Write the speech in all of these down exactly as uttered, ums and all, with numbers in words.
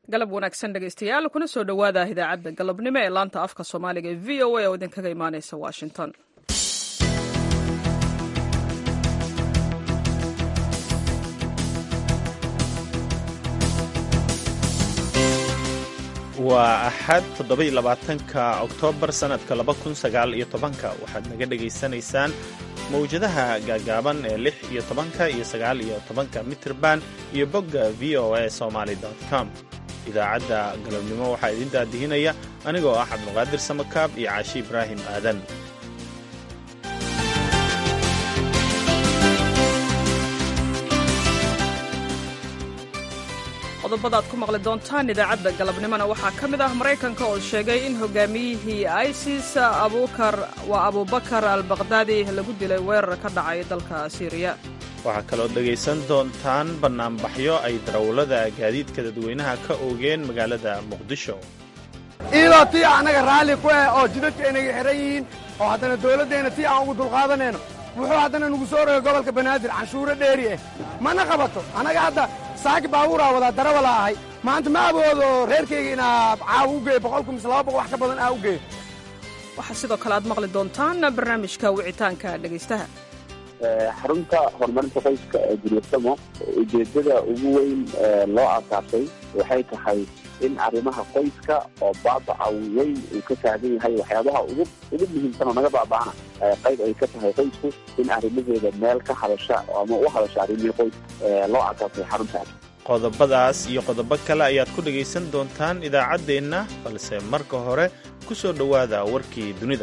galab wanaagsan dhegaystayaal kuna soo dhowaada idaacadda galabnimo ee laanta afka soomaaliga ee v o a oo idinkaga imaanaysa washington. waa axad toddoba-iyo labaatanka oktoobar sannadka laba kun sagaal iyo tobanka waxaad naga dhegaysanaysaan mawjadaha gaagaaban ee lix iyo tobanka iyo sagaal iyo tobanka mitirban iyo bogga v o a somaly com. idaacadda galabnimo waxaa idin daadihinaya anigoo ah cabduqaadir samakaab iyo caashi ibraahim aadan. qodobada aad ku maqli doontaan idaacadda galabnimona waxaa ka mid ah maraykanka oo sheegay in hogaamiyihii isis abukar waa abubakar al-bakhdadi lagu dilay weerar ka dhacay dalka siiriya. waxaa kaloo dhegaysan doontaan bannaanbaxyo ay darawallada gaadiidka dadweynaha ka oogeen magaalada muqdisho. iyadoo tii annaga raalli ku ah oo jidadka inaga xihan yihiin oo haddana dawladdeenna tii aan ugu dulqaadanayno wuxuu haddana nugu soo rogay gobolka banaadir canshuuro dheeri ah mana qabato. annaga hadda saaki baabuuraa wadaa darawala ahay maanta ma aboodo reerkayga inaa caawa u geeyo boqolku mise laba boqol wax ka badan aa u geeyo. waxaa sidoo kale aad maqli doontaan barnaamijka wicitaanka dhegaystaha. xarunta horumarinta qoyska ee guryasamo ujeeddada ugu weyn loo aasaasay waxay tahay in arrimaha qoyska oo baabaca weyn uu ka taagan yahay waxyaabaha ugu ugu muhiimsan oo naga baaba'ana qayb ay ka tahay qoysku in arrimaheeda meel ka hadasha ama u hadasha arrimihii qoyska loo aasaasay xaruntaas. qodobadaas iyo qodobo kale ayaad ku dhegaysan doontaan idaacaddeenna balse marka hore ku soo dhowaada warkii dunida.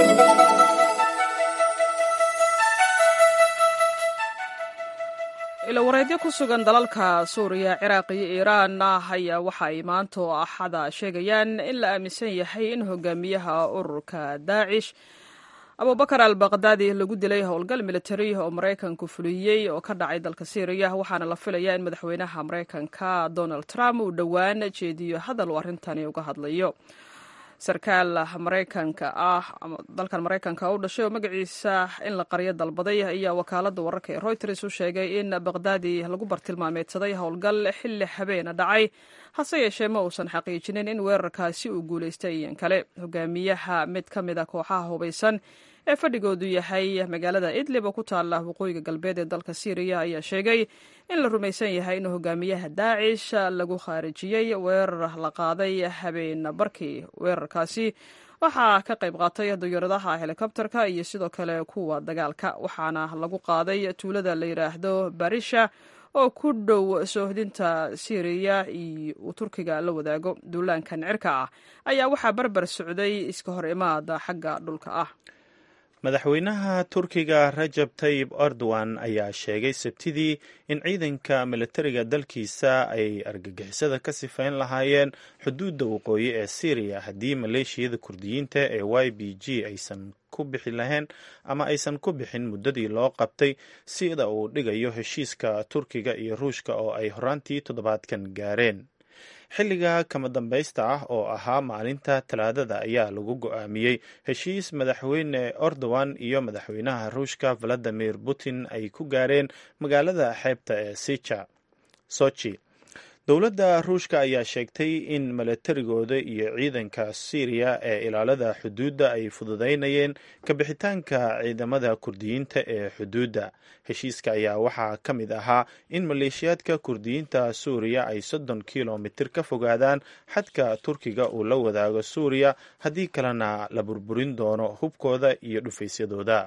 ilawareedyo ku sugan dalalka suuriya, ciraaq iyo iiraan ayaa waxa ay maanta oo axada sheegayaan in la aaminsan yahay in hogaamiyaha ururka daacish abubakar al-bakhdadi lagu dilay howlgal militari oo maraykanku fuliyey oo ka dhacay dalka siiriya, waxaana la filayaa in madaxweynaha maraykanka donald trump uu dhowaan jeediyo hadal uu arrintani uga hadlayo. sarkaal maraykanka ah dalkan maraykanka u dhashay oo magaciisa in la qaryo dalbaday ayaa wakaaladda wararka ee reuters u sheegay in bakhdadi lagu bartilmaameedsaday howlgal xilli habeena dhacay, hase yeeshee ma uusan xaqiijinin in weerarkaasi uu guulaystay iyan kale. hogaamiyaha mid ka mid a kooxaha hubaysan ee fadhigoodu yahay magaalada idlib oo ku taala waqooyiga galbeed ee dalka siiriya ayaa sheegay in la rumaysan yahay in hogaamiyaha daacish lagu khaarijiyey weerar la qaaday habeen barkii. weerarkaasi waxaa ka qayb qaatay diyaaradaha helikobterka iyo sidoo kale kuwa dagaalka, waxaana lagu qaaday tuulada la yidhaahdo barisha oo ku dhow soohdinta siiriya uu turkiga la wadaago. duulaankan cirka ah ayaa waxaa barbar socday iska hor imaada xagga dhulka ah. madaxweynaha turkiga rajab tayib erdogan ayaa sheegay sabtidii in ciidanka militariga dalkiisa ay argagixisada ka sifayn lahaayeen xuduudda waqooyi ee syriya haddii maleeshiyada kurdiyiinta ee y b g aysan ku bixi lahayn ama aysan ku bixin muddadii loo qabtay sida uu dhigayo heshiiska turkiga iyo ruushka oo ay horaantii toddobaadkan gaareen. xilliga kama dambaysta ah oo ahaa maalinta talaadada ayaa lagu go'aamiyey heshiis madaxweyne erdogan iyo madaxweynaha ruushka valadimir putin ay ku gaareen magaalada xeebta ee sicha sochi. dowladda ruushka ayaa sheegtay in milatarigooda iyo ciidanka syriya ee ilaalada xuduudda ay fududaynayeen kabixitaanka ciidamada kurdiyiinta ee xuduudda. heshiiska ayaa waxaa ka mid ahaa in maleeshiyaadka kurdiyiinta suuriya ay soddon kilomitir ka fogaadaan xadka turkiga uu la wadaago suuriya, haddii kalena la burburin doono hubkooda iyo dhufaysyadooda.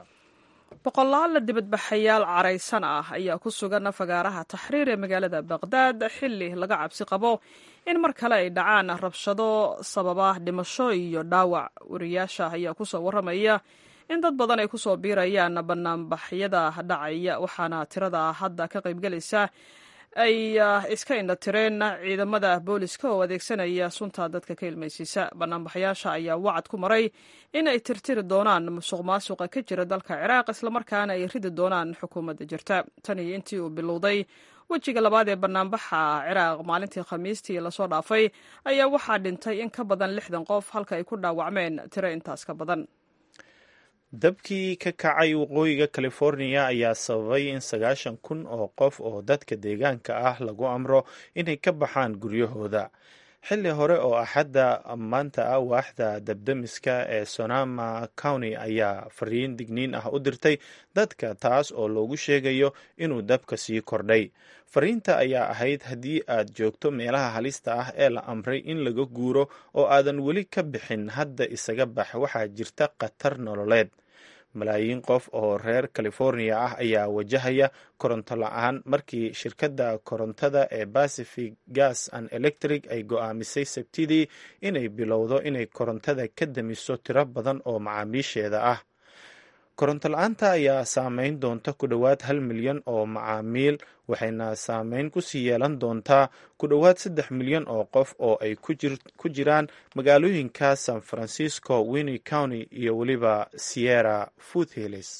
boqolaal dibadbaxayaal caraysan ah ayaa ku sugan fagaaraha taxriir ee magaalada baqhdaad xilli laga cabsi qabo in mar kale ay dhacaan rabshado sababa dhimasho iyo dhaawac. wariyaasha ayaa kusoo warramaya in dad badan ay kusoo biirayaan banaanbaxyada dhacaya, waxaana tirada hadda ka qaybgelaysa ay iska indhatireen ciidamada booliska oo adeegsanaya sunta dadka ka ilmaysiisa. banaanbaxayaasha ayaa wacad ku maray in ay tirtiri doonaan musuq maasuqa ka jira dalka ciraaq, islamarkaana ay ridi doonaan xukuumadda jirta. tan iyo intii uu bilowday wejiga labaad ee banaanbaxa ciraaq maalintii khamiistii lasoo dhaafay ayaa waxaa dhintay in ka badan lixdan qof halka ay ku dhaawacmeen tiro intaas ka badan. dabkii ka kacay waqooyiga californiya ayaa sababay in sagaashan kun oo qof oo dadka deegaanka ah lagu amro inay ka baxaan guryahooda. xilli hore oo axadda maanta ah waaxda dabdamiska ee Sonoma County ayaa fariin digniin ah u dirtay dadka taas oo loogu sheegayo inuu dabka sii kordhay. Fariinta ayaa ahayd haddii aad joogto meelaha halista ah ee la amray in laga guuro oo aadan weli ka bixin hadda isaga bax, waxaa jirta khatar nololeed. malaayiin qof oo reer California ah ayaa wajahaya koronto la-aan markii shirkadda korontada ee Pacific Gas and Electric ay go'aamisay Sabtidii inay bilowdo inay korontada ka damiso tiro badan oo macaamiisheeda ah. koronto la-aanta ayaa saameyn doonta ku dhowaad hal milyan oo macaamiil, waxayna saameyn ku sii yeelan doontaa ku dhowaad saddex milyan oo qof oo ay ku jiraan magaalooyinka San Francisco, Winnie County iyo weliba Sierra Foothills.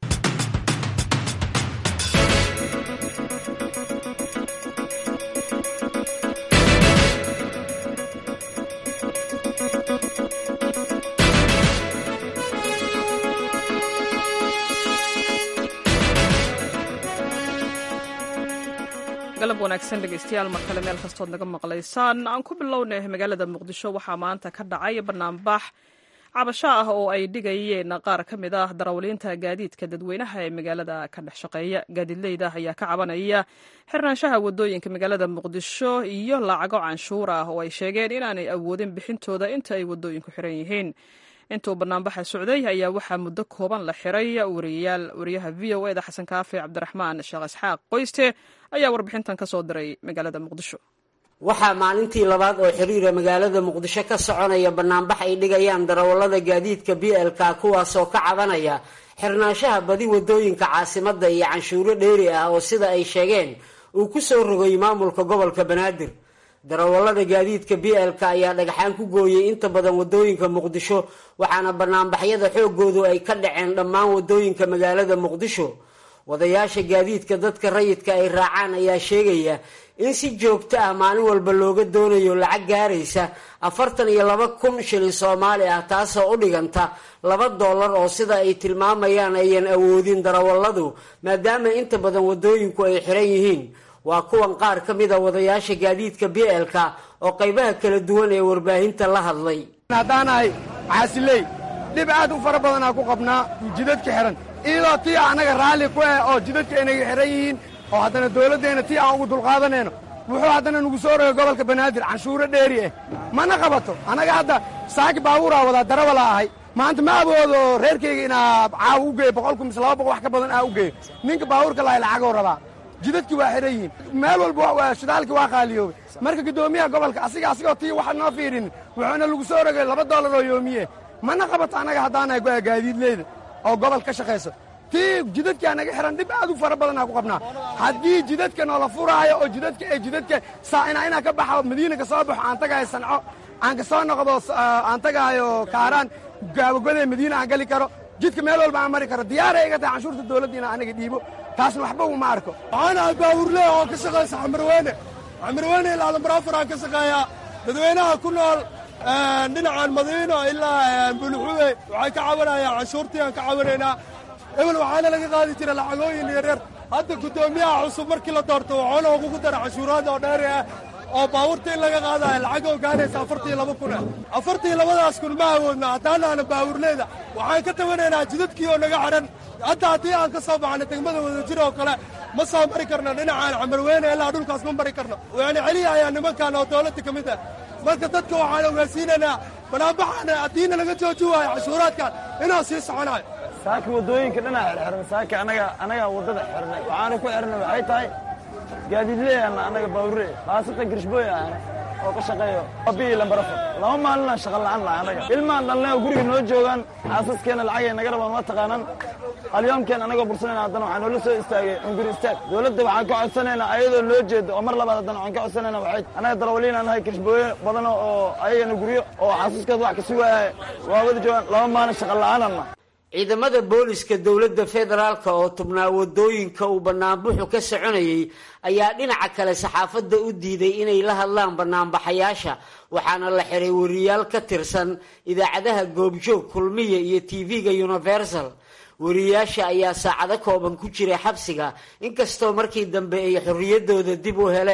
galab wanaagsan dhegeystayaal mar kale meel kastood naga maqlaysaan. aan ku bilownay magaalada muqdisho waxaa maanta ka dhacay banaanbax cabasho ah oo ay dhigayeen qaar ka mid ah darawaliinta gaadiidka dadweynaha ee magaalada ka dhex shaqeeya. gaadiidleyda ayaa ka cabanaya xirnaanshaha wadooyinka magaalada muqdisho iyo lacago canshuur ah oo ay sheegeen inaanay awoodin bixintooda inta ay wadooyinku xiran yihiin. intuu banaanbaxa socday ayaa waxaa muddo kooban la xiray wariyayaal. wariyaha v o e da xasan kaafi cabdiraxmaan sheekh isxaaq qoyste ayaa warbixintan ka soo diray magaalada muqdisho. waxaa maalintii labaad oo xiriira magaalada muqdisho ka soconaya banaanbax ay dhigayaan darawallada gaadiidka b l k kuwaasoo ka cabanaya xirnaanshaha badi wadooyinka caasimadda iyo canshuuro dheeri ah oo sida ay sheegeen uu ku soo rogay maamulka gobolka banaadir. darawallada gaadiidka b l k ayaa dhagaxaan ku gooyey inta badan wadooyinka muqdisho, waxaana banaanbaxyada xoogoodu ay ka dhaceen dhammaan wadooyinka magaalada muqdisho. wadayaasha gaadiidka dadka rayidka ay raacaan ayaa sheegaya in si joogto ah maalin walba looga doonayo lacag gaaraysa afartan iyo laba kun shilin soomaali ah, taasoo u dhiganta laba dollar oo sida ay tilmaamayaan ayan awoodin darawalladu maadaama inta badan wadooyinku ay xiran yihiin. waa kuwan qaar ka mid a wadayaasha gaadiidka b l k oo qaybaha kala duwan ee warbaahinta la hadlay. haddaanahay xaasiley dhib aad u fara badanaa ku qabnaa jidadka xiran iyadoo tii annaga raalli ku ah oo jidadka inaga xiran yihiin oo haddana dawladdeenna tii aan ugu dulqaadanayno wuxuu haddana nugu soo rogay gobolka banaadir canshuuro dheeri ah mana qabato. annaga hadda saaki baabuuraa wadaa darawala ahay maanta ma awoodo reerkayga inaa caaw u geeyo boqol kun mise laba boqol wax ka badan aa u geeyo. ninka baabuurka lahay lacagoo rabaa, jidadkii waa xiran yihiin, meel walba shidaalkii waa qaaliyoobay. marka guddoomiyaha gobolka asiga asigoo tii waxa noo fiirinin wuxuuna lagu soo rogay laba dollar oo yoomiye mana qabato. annaga haddaanahay gaadiidleyda oo gobol ka shaqayso tii jidadka anaga xiran dhib aad u fara badanaa ku qabnaa. haddii jidadka noola furaayo oo jidadka ee jidadka saaina inaa ka baxo madiina ka soo baxo aan tagahayo sanco aan ka soo noqdo aan tagahayo kaaraan gaabagodee madiina aan gali karo jidka meel walba aan mari karo diyaaray iga tahay canshuurta dawladda inaan anaga dhiibo taasna waxba uma arko. waxaan ahay baawurley oo ka shaqaysa xamarweyne xamarweyne ilaa lambarafar aan ka shaqeeyaa. dadweynaha ku nool dhinacan madiino ilaa bulxuwe waxay ka cabanayaan canshuurtii aan ka cabanaynaa. ebel waxaana laga qaadi jira lacagooyin yaryar. hadda guddoomiyaha cusub markii la doorto waxoona ugu dara canshuuraada oo dheeri ah oo baabuurta in laga qaadayo lacag oo gaaraysa afartii laba kun afartii labadaas kun ma awoodna. haddaanaana baawurleyda waxaan ka tabanaynaa jidadkii oo naga xidhan. hadda haddii aan ka soo baxna degmada wadajir oo kale ma soo mari karno dhinacaan xamarweyne ilaa dhulkaas ma mari karno. yani celiyayaa nimankan oo dawladda ka mid ah. marka dadka waxaan ogaasiinaynaa banaanbaxaana haddiina laga jooji waayo canshuuraadkan inoo sii soconayo. saaki wadooyinka dhanaa xirxiran saaki anaga anagaa waddada xirnay waxaana ku xirnay waxay tahay gaadiidleeyana anaga baawurre khaasatan girishbooy ah oo ka shaqeeyo abii lambarafar laba maalinaan shaqa la'aan laha anaga ilmaan dhalnay oo guriga noo joogaan xaasaskeena lacagay naga rabaan waa taqaanaan halyoomkeen anagoo bursanayna haddana waxaa noola soo istaagay unguri istaag. dawladda waxaan ka codsanaynaa ayadoo loo jeedo oo mar labaad haddana waxaan ka codsanaynaa waxay anaga darawaliinaan nahay girishbooye badan oo ayagana guryo oo xaasaskood wax ka sugaaya waa wada joogaan laba maalin shaqa la'aanana. ciidamada booliska dowladda federaalka oo tubnaa wadooyinka uu banaanbuxu ka soconayay ayaa dhinaca kale saxaafadda u diiday inay la hadlaan banaanbaxayaasha, waxaana la xiray wariyaal ka tirsan idaacadaha goobjoog, kulmiye iyo tv-ga universal. wariyaasha ayaa saacado kooban ku jiray xabsiga inkastoo markii dambe ay xorriyaddooda dib u heleen.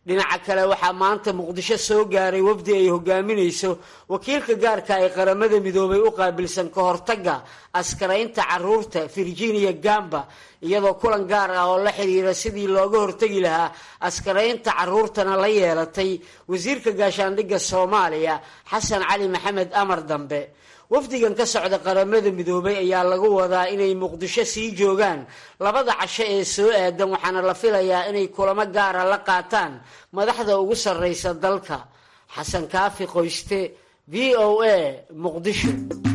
dhinaca kale waxaa maanta muqdisho soo gaaray wafdi ay hogaaminayso wakiilka gaarka ee qaramada midoobay u qaabilsan ka hortagga askaraynta caruurta Virginia Gamba iyadoo kulan gaar ah oo la xiriira sidii looga hortagi lahaa askaraynta caruurtana la yeelatay wasiirka gaashaandhigga Soomaaliya Xasan Cali Maxamed Amar Dambe. wafdigan ka socda qaramada midoobay ayaa lagu wadaa inay muqdisho sii joogaan labada casho ee soo aadan waxaana la filayaa inay kulamo gaara la qaataan madaxda ugu sarreysa dalka. xasan kaafi qoyste, V O A, Muqdisho.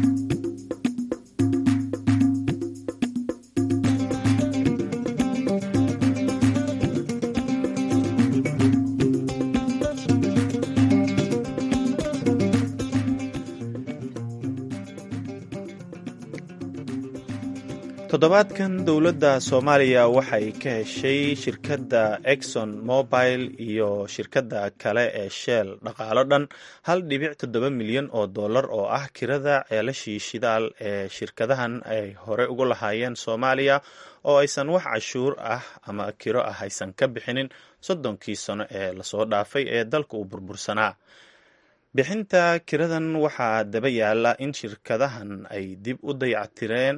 toddobaadkan dowladda Soomaaliya waxay ka heshay shirkadda Exxon Mobil iyo shirkadda kale ee Shell dhaqaalo dhan hal dhibic toddoba milyan oo dollar oo ah kirada ceelashii shidaal ee shirkadahan ay hore ugu lahaayeen Soomaaliya oo aysan wax cashuur ah ama kiro ah aysan ka bixinin soddonkii sano ee lasoo dhaafay ee dalka uu burbursanaa. bixinta kiradan waxaa daba yaala in shirkadahan ay dib u dayactireen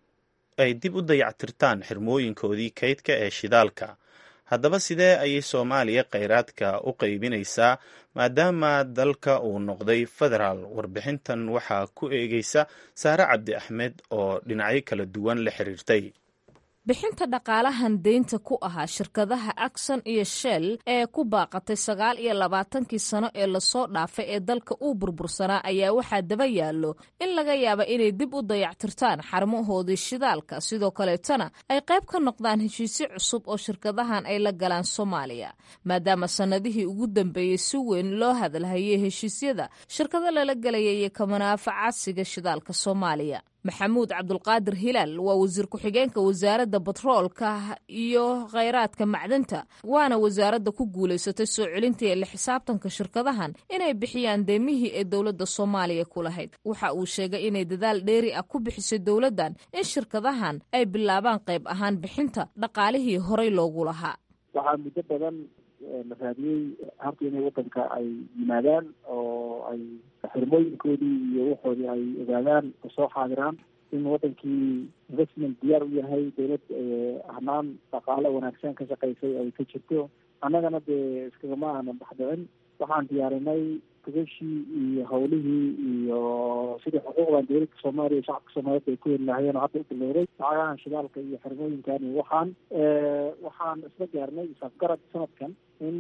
ay dib u dayactirtaan xirmooyinkoodii kaydka ee shidaalka. haddaba sidee ayay Soomaaliya kheyraadka u qaybinaysaa maadaama dalka uu noqday federaal? warbixintan waxaa ku eegaysa Saare Cabdi Axmed oo dhinacyo kala duwan la xiriirtay. bixinta dhaqaalahan deynta ku ahaa shirkadaha Exxon iyo Shell ee ku baaqatay sagaal iyo labaatankii sano ee lasoo dhaafay ee dalka uu burbursanaa ayaa waxaa daba yaallo in laga yaabo inay dib u dayactirtaan xarmahoodii shidaalka, sidoo kaleetana ay qayb ka noqdaan heshiisyo cusub oo shirkadahan ay la galaan Soomaaliya, maadaama sannadihii ugu dambeeyey si weyn loo hadalhayay heshiisyada shirkado lala gelaya iyo ka manaafacaadsiga shidaalka Soomaaliya. maxamuud cabdulqaadir hilaal waa wasiir ku-xigeenka wasaaradda batroolka iyo kheyraadka macdanta, waana wasaaradda ku guulaysatay soo celinta ee la xisaabtanka shirkadahan inay bixiyaan deemihii ee dowladda Soomaaliya ku lahayd. waxa uu sheegay inay dadaal dheeri ah ku bixisay dowladdan in shirkadahan ay bilaabaan qayb ahaan bixinta dhaqaalihii horey loogu lahaa. waxaa muddo badan la raadiyey habka inay wadanka ay yimaadaan oo ay xirmooyinkoodii iyo waxoodii ay ogaadaan oo soo xaadiraan in wadankii investment diyaar u yahay, dowlad hanaan dhaqaale wanaagsan ka shaqaysay ay ka jirto. annagana dee iskagama aanan baxdicin. waxaan diyaarinay gogashii iyo hawlihii iyo sidii xuquuqdan dowladda Soomaaliya iyo shacabka Soomaaliyeed ay ku heli lahaayeen oo hadda u bilowday lacagahan shidaalka iyo xirmooyinkan iyo waxaan waxaan isla gaarnay isafgarad sanadkan in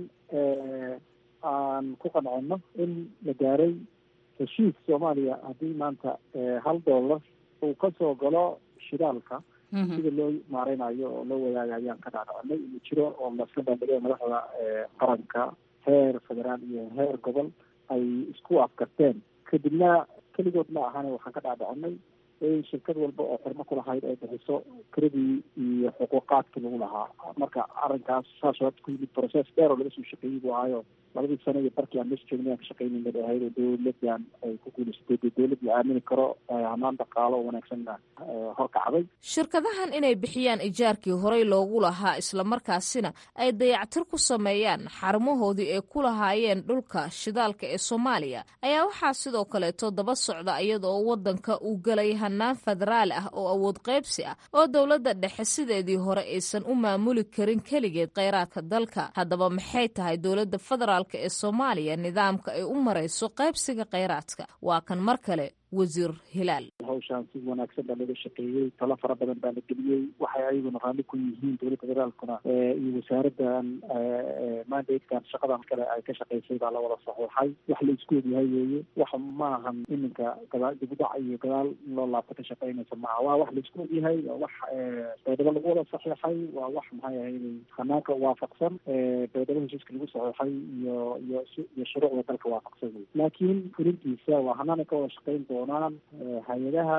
aan ku qancino in la gaaray heshiis Soomaaliya haddii maanta hal dollar uu ka soo galo shidaalka sida loo maareynayo oo loo wadaaga ayaan ka dhaadhacinay inuu jiro oo lasla bandhigay madaxda qaranka heer federaal iyo heer gobol ay isku afkarteen. kadibna keligood ma ahane waxaan ka dhaadhacinay in shirkad walba oo xirmo ku lahayd ay bixiso kiradii iyo xuquuqaadkii lagu lahaa. marka arrinkaas saas waa ku yimid process dheer oo laga soo shaqeeyey buu ahaayo labadii sano iyo barkii aan meesha joognay aan ka shaqeynayna bay ahayd oo dowladdan ay ku guulaysatay dee dowlad la aamini karo hanaan dhaqaalo oo wanaagsanna horkacday. shirkadahan inay bixiyaan ijaarkii horey loogu lahaa islamarkaasina ay dayactir ku sameeyaan xarumahoodii ay ku lahaayeen dhulka shidaalka ee Soomaaliya ayaa waxaa sidoo kaleeto daba socda iyadoo wadanka uu galay hanaan federaal ah oo awood qaybsi ah oo dowladda dhexe sideedii hore aysan u maamuli karin keligeed kheyraadka dalka. haddaba maxay tahay dowladda federaal ee Soomaaliya nidaamka ay u marayso qaybsiga kheyraadka? waa kan mar kale wasiir hilaal. hawshaan si wanaagsan baa laga shaqeeyey, talo fara badan baa la geliyey. waxay ayaguna raalli ku yihiin dowladda federaalkuna iyo wasaaraddan mandatekan shaqadan kale ay ka shaqaysay baa la wada saxiixay. wax la isku ogyahay weeye, wax maahan iminka gadaal dibudhac iyo gadaal loo laabta ka shaqeynaysa maaha. waa wax la isku ogyahay, waa wax baydhabo lagu wada saxiixay, waa wax maxay ahayd hanaanka waafaqsan baydhabo heshiiska lagu saxiixay iyo iyo iyo shuruucda dalka waafaqsan. laakiin fulintiisa waa hanaana ka wada shaqeyn doonaan hay-adaha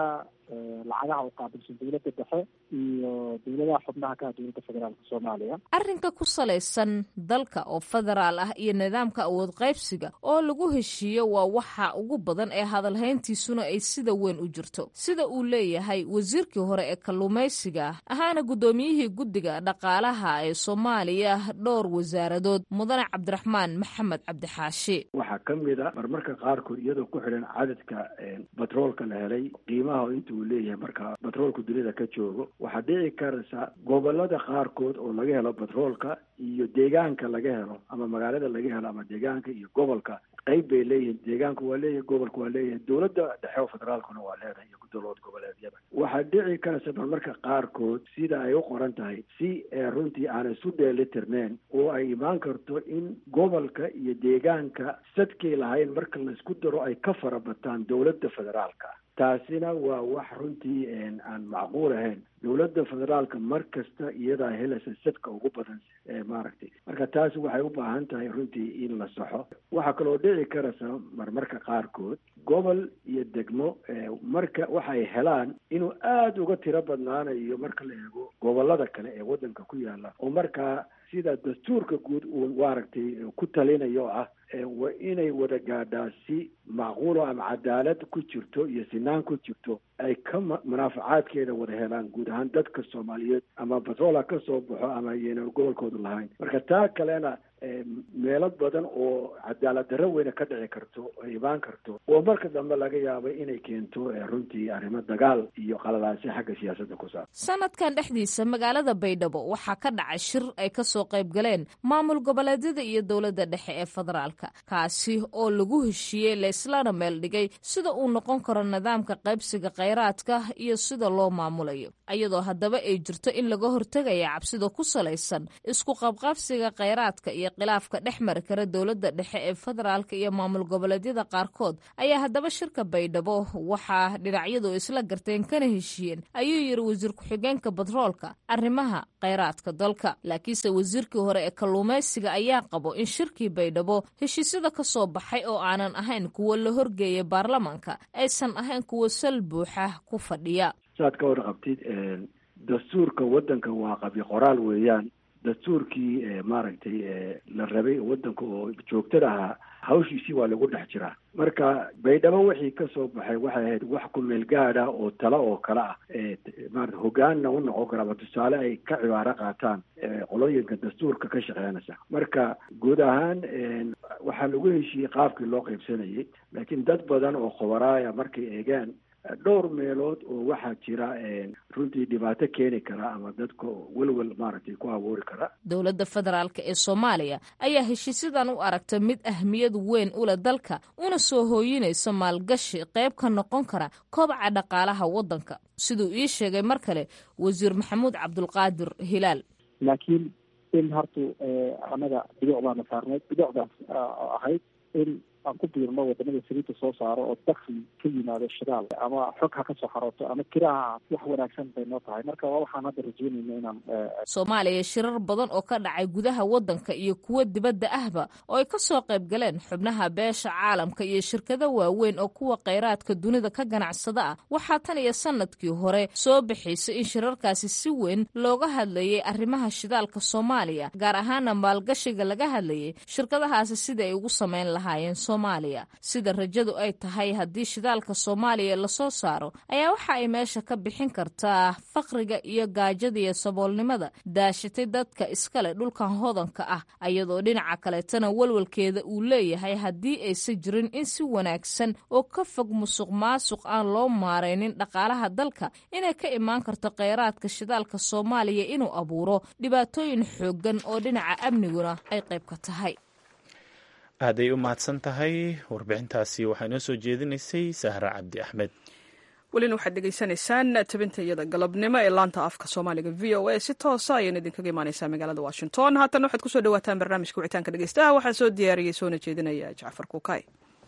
lacagaha u qaabilsan dowladda dhexe iyo dowladaha xubnaha ka ah dowladda federaalka soomaaliya. arrinka ku salaysan dalka oo federaal ah iyo nidaamka awood qaybsiga oo lagu heshiiyo waa waxa ugu badan ee hadalhayntiisuna ay sida weyn u jirto, sida uu leeyahay wasiirkii hore ee kalluumaysiga ahaana guddoomiyihii guddiga dhaqaalaha ee soomaaliya dhowr wasaaradood mudane cabdiraxmaan maxamed cabdixaashi. waxaa ka mid a marmarka qaarkood iyadoo ku xidhan cadadka batroolka la helay qiimaha inta uu leeyahay marka batroolku dunida ka joogo, waxaa dhici karaysa gobolada qaarkood oo laga helo batroolka iyo deegaanka laga helo ama magaalada laga helo ama deegaanka iyo gobolka qayb bay leeyihiin. deegaanku waa leeyahay, gobolka waa leeyahay, dowladda dhexe oo federaalkuna waa leedahay iyo dowlad goboleedyada. waxaa dhici karaysa marmarka qaarkood sida ay u qoran tahay si runtii aanay isu dheelitirneen oo ay imaan karto in gobolka iyo deegaanka sadkay lahayn marka laisku daro ay ka fara bataan dowladda federaalka. taasina waa wax runtii aan macquul ahayn. dowladda federaalka mar kasta iyadaa helaysa sadka ugu badan maaragtay, marka taasi waxay u baahan tahay runtii in la saxo. waxaa kaloo dhici karaysa marmarka qaarkood gobol iyo degmo marka waxay helaan inuu aada uga tiro badnaanayo marka la eego gobolada kale ee waddanka ku yaala, oo markaa sida dastuurka guud uu maaragtay ku talinayo ah waa inay wada gaadhaa si macquulo ama cadaalad ku jirto iyo sinaan ku jirto ay ka munaafacaadkeeda wada helaan guud ahaan dadka soomaaliyeed ama batroola ka soo baxo ama ayayna gobolkoodu lahayn. marka taa kalena meelo badan oo cadaalad darro weyna ka dhici karto oo imaan karto oo marka dambe laga yaabay inay keento runtii arrimo dagaal iyo qalalaasyo xagga siyaasadda ku saabsan. sanadkan dhexdiisa magaalada baydhabo waxaa ka dhacay shir ay ka soo qayb galeen maamul goboleedyada iyo dowladda dhexe ee federaalka, kaasi oo lagu heshiiyey laislana meel dhigay sida uu noqon karo nidaamka qaybsiga khayraadka iyo sida loo maamulayo, iyadoo haddaba ay jirto in laga hortegaya cabsida ku salaysan isku qabqabsiga khayraadka iyo khilaafka dhex mari kara dowladda dhexe ee federaalka iyo maamul goboleedyada qaarkood. ayaa haddaba shirka baydhabo waxaa dhinacyadu isla garteen kana heshiiyeen, ayuu yiri wasiir ku-xigeenka batroolka arrimaha khayraadka dalka. laakiinse wasiirkii hore ee kalluumaysiga ayaa qabo in shirkii baydhabo heshiisyada ka soo baxay oo aanan ahayn kuwo la horgeeyay baarlamaanka aysan ahayn kuwo sal buuxa ku fadhiya. saad ka warqabtid dastuurka waddanka waa qabi qoraal weeyaan. dastuurkii maaragtay la rabay waddanka oo joogtada ahaa hawshiisii waa lagu dhex jiraa. marka baydhabo wixii ka soo baxay waxay ahayd wax ku meel gaadha oo talo oo kale ah maarata hogaanna u noqon kara ama tusaale ay ka cibaaro qaataan qolooyinka dastuurka ka shaqeynaysa. marka guud ahaan waxaa lagu heshiiyey qaabkii loo qaybsanayay, laakiin dad badan oo khubaraaya markay eegaan dhowr meelood oo waxaa jira runtii dhibaato keeni kara ama dadka welwel maaragtay ku abuuri kara. dowladda federaalka ee soomaaliya ayaa heshiisyadan u aragta mid ahmiyad weyn u leh dalka, una soo hooyinayso maalgashi qayb ka noqon kara kobaca dhaqaalaha waddanka, siduu ii sheegay mar kale wasiir maxamuud cabdulqaadir hilaal. laakiin in hortu anaga bidoc baana saarneyd, bidocdaas ahayd in aan ku biirno wadamada saliidda soo saaro oo dakli ka yimaado shidaal ama xog ha ka soo xarooto ama kiraha wax wanaagsan bay noo tahay. marka waa waxaan hadda rajeynayna inaan soomaaliya shirar badan oo ka dhacay gudaha waddanka iyo kuwo dibadda ahba oo ay ka soo qayb galeen xubnaha beesha caalamka iyo shirkado waaweyn oo kuwa khayraadka dunida ka ganacsada ah. waxaa tan iyo sanadkii hore soo bixisay in shirarkaasi si weyn looga hadlayay arrimaha shidaalka soomaaliya, gaar ahaana maalgashiga laga hadlayay shirkadahaasi sida ay ugu samayn lahaayeen soomaaliya. sida rajadu ay tahay haddii shidaalka soomaaliya lasoo saaro ayaa waxa ay meesha ka bixin kartaa faqriga iyo gaajada iyo saboolnimada daashatay dadka iskale dhulkan hodanka ah, iyadoo dhinaca kaleetana walwalkeeda uu leeyahay haddii aysan jirin in si wanaagsan oo ka fog musuq maasuq aan loo maaraynin dhaqaalaha dalka inay ka imaan karto khayraadka shidaalka soomaaliya inuu abuuro dhibaatooyin xooggan oo dhinaca amniguna ay qayb ka tahay. aaday u mahadsan tahay. warbixintaasi waxaa inoo soo jeedinaysay sahra cabdi axmed. welina waxaad dhegaysanaysaan tabinta iyada galabnimo ee laanta afka soomaaliga v o a si toosa ayayna idinkaga imaaneysaa magaalada washington. haatan waxaad kusoo dhawaataan barnaamijka wicitaanka dhegeystaha. waxaa soo diyaariyey soona jeedinaya jacfar kuukay.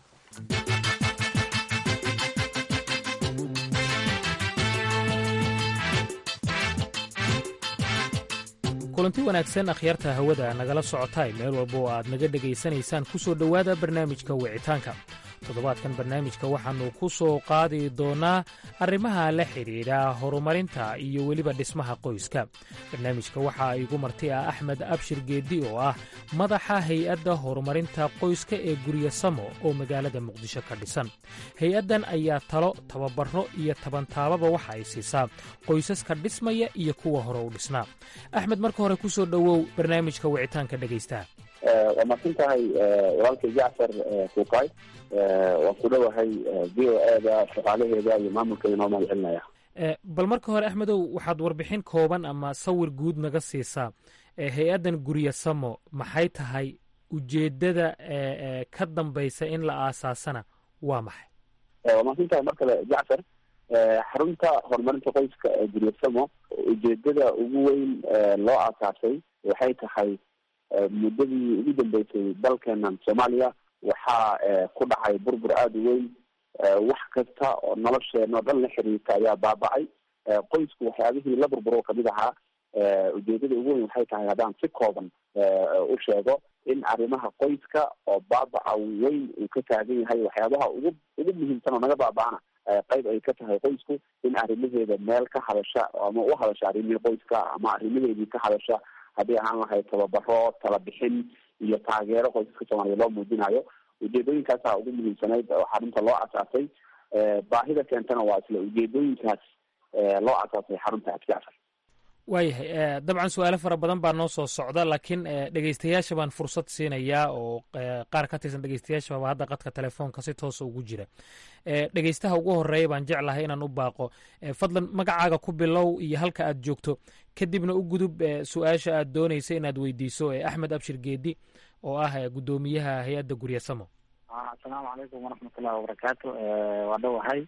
kulanti wanaagsan akhyaarta hawada nagala socotay meel walba oo aad naga dhegaysanaysaan ku soo dhowaada barnaamijka wicitaanka. toddobaadkan barnaamijka waxaannu ku soo qaadi doonnaa arrimaha la xidhiidha horumarinta iyo weliba dhismaha qoyska. barnaamijka waxaa igu marti ah axmed abshir geeddi oo ah madaxa hay-adda horumarinta qoyska ee gurya samo oo magaalada muqdisho ka dhisan. hay-addan ayaa talo, tababarro iyo tabantaababa waxa ay siisaa qoysaska dhismaya iyo kuwa hore u dhisnaa. axmed, marka hore ku soo dhowow barnaamijka wicitaanka dhegaystaha. waa mahadsan tahay walaalkay jacfar kuukay. waan ku dhowahay v o eda shaqaalaheeda iyo maamulkeeda noo mahad celinaya. bal marka hore axmedow, waxaad warbixin kooban ama sawir guud naga siisaa hay-addan gurya samo maxay tahay, ujeeddada ka dambaysa in la aasaasana waa maxay? waa mahadsan tahay mar kale jacfar. xarunta horumarinta qoyska ee gurya samo ujeedada ugu weyn loo aasaasay waxay tahay muddadii ugu dambeysay dalkeenan soomaaliya waxaa ku dhacay burbur aada u weyn. wax kasta oo nolosheena o dhan la xiriirta ayaa baaba'ay. qoysku waxyaabihii la burburo kamid ahaa. ujeedada ugu weyn waxay tahay haddaan si kooban u sheego in arrimaha qoyska oo baaba'a weyn uu ka taagan yahay, waxyaabaha ugu ugu muhiimsan oo naga baaba'ana qayb ay ka tahay qoysku, in arrimaheeda meel ka hadasha ama u hadasha arrimihii qoyska ama arrimaheedii ka hadasha haddii ahaan lahayd tababaro, tala bixin iyo taageero qoysaska soomaaliya loo muujinayo. ujeedooyinkaasaa ugu muhiimsanayd oo xarunta loo asaasay. baahida keentana waa isla ujeedooyinkaas loo asaasay xarunta jacfar. waayahay, dabcan su-aalo fara badan baa noo soo socda, laakiin dhegaystayaasha baan fursad siinayaa oo qaar ka tirsan dhegaystayaashaba hadda qadka telefoonka si toosa ugu jira. dhegaystaha ugu horeeya baan jeclahay inaan u baaqo. fadlan magacaaga ku bilow iyo halka aad joogto, kadibna u gudub su-aasha aad doonaysa inaad weydiiso axmed abshir geeddi oo ah guddoomiyaha hay-adda gurya samo. asalaamu calaykum waraxmatullahi wabarakaatu. waa dhowahay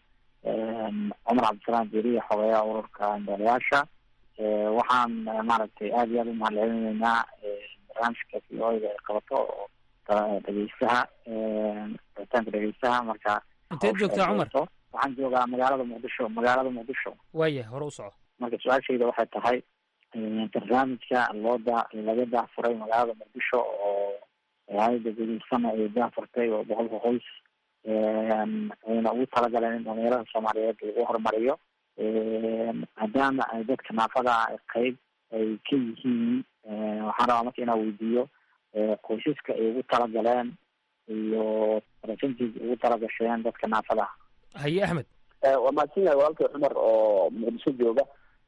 cumar cabdisalaam jeriya, xogeeyaha ururka andalayaasha. waxaan maaragtay aada iyo aada u mahad celinaynaa barnaamijka v o eda ay qabato oo dhegeystaha rabitaanka dhegeystaha. marka inteed joogtaa cumar? waxaan joogaa magaalada muqdisho magaalada muqdisho. waaya, hore u soco. marka su-aashayda waxay tahay barnaamijka loo da laga daahfuray magaalada muqdisho oo hay-adda gudaysana ay daahfurtay oo boqolka qoys ayna ugu talagaleen in dhalinyarada soomaaliyeed lagu horumariyo. maadaama ay dadka naafada qayb ay ka yihiin, waxaan rabaa marka inaan weydiiyo qoysaska ay ugu talagaleen iyo percentage ugu talagasheen dadka naafada. haye axmed. waa mahadsan yahay walaalkay cumar oo muqdisho jooga.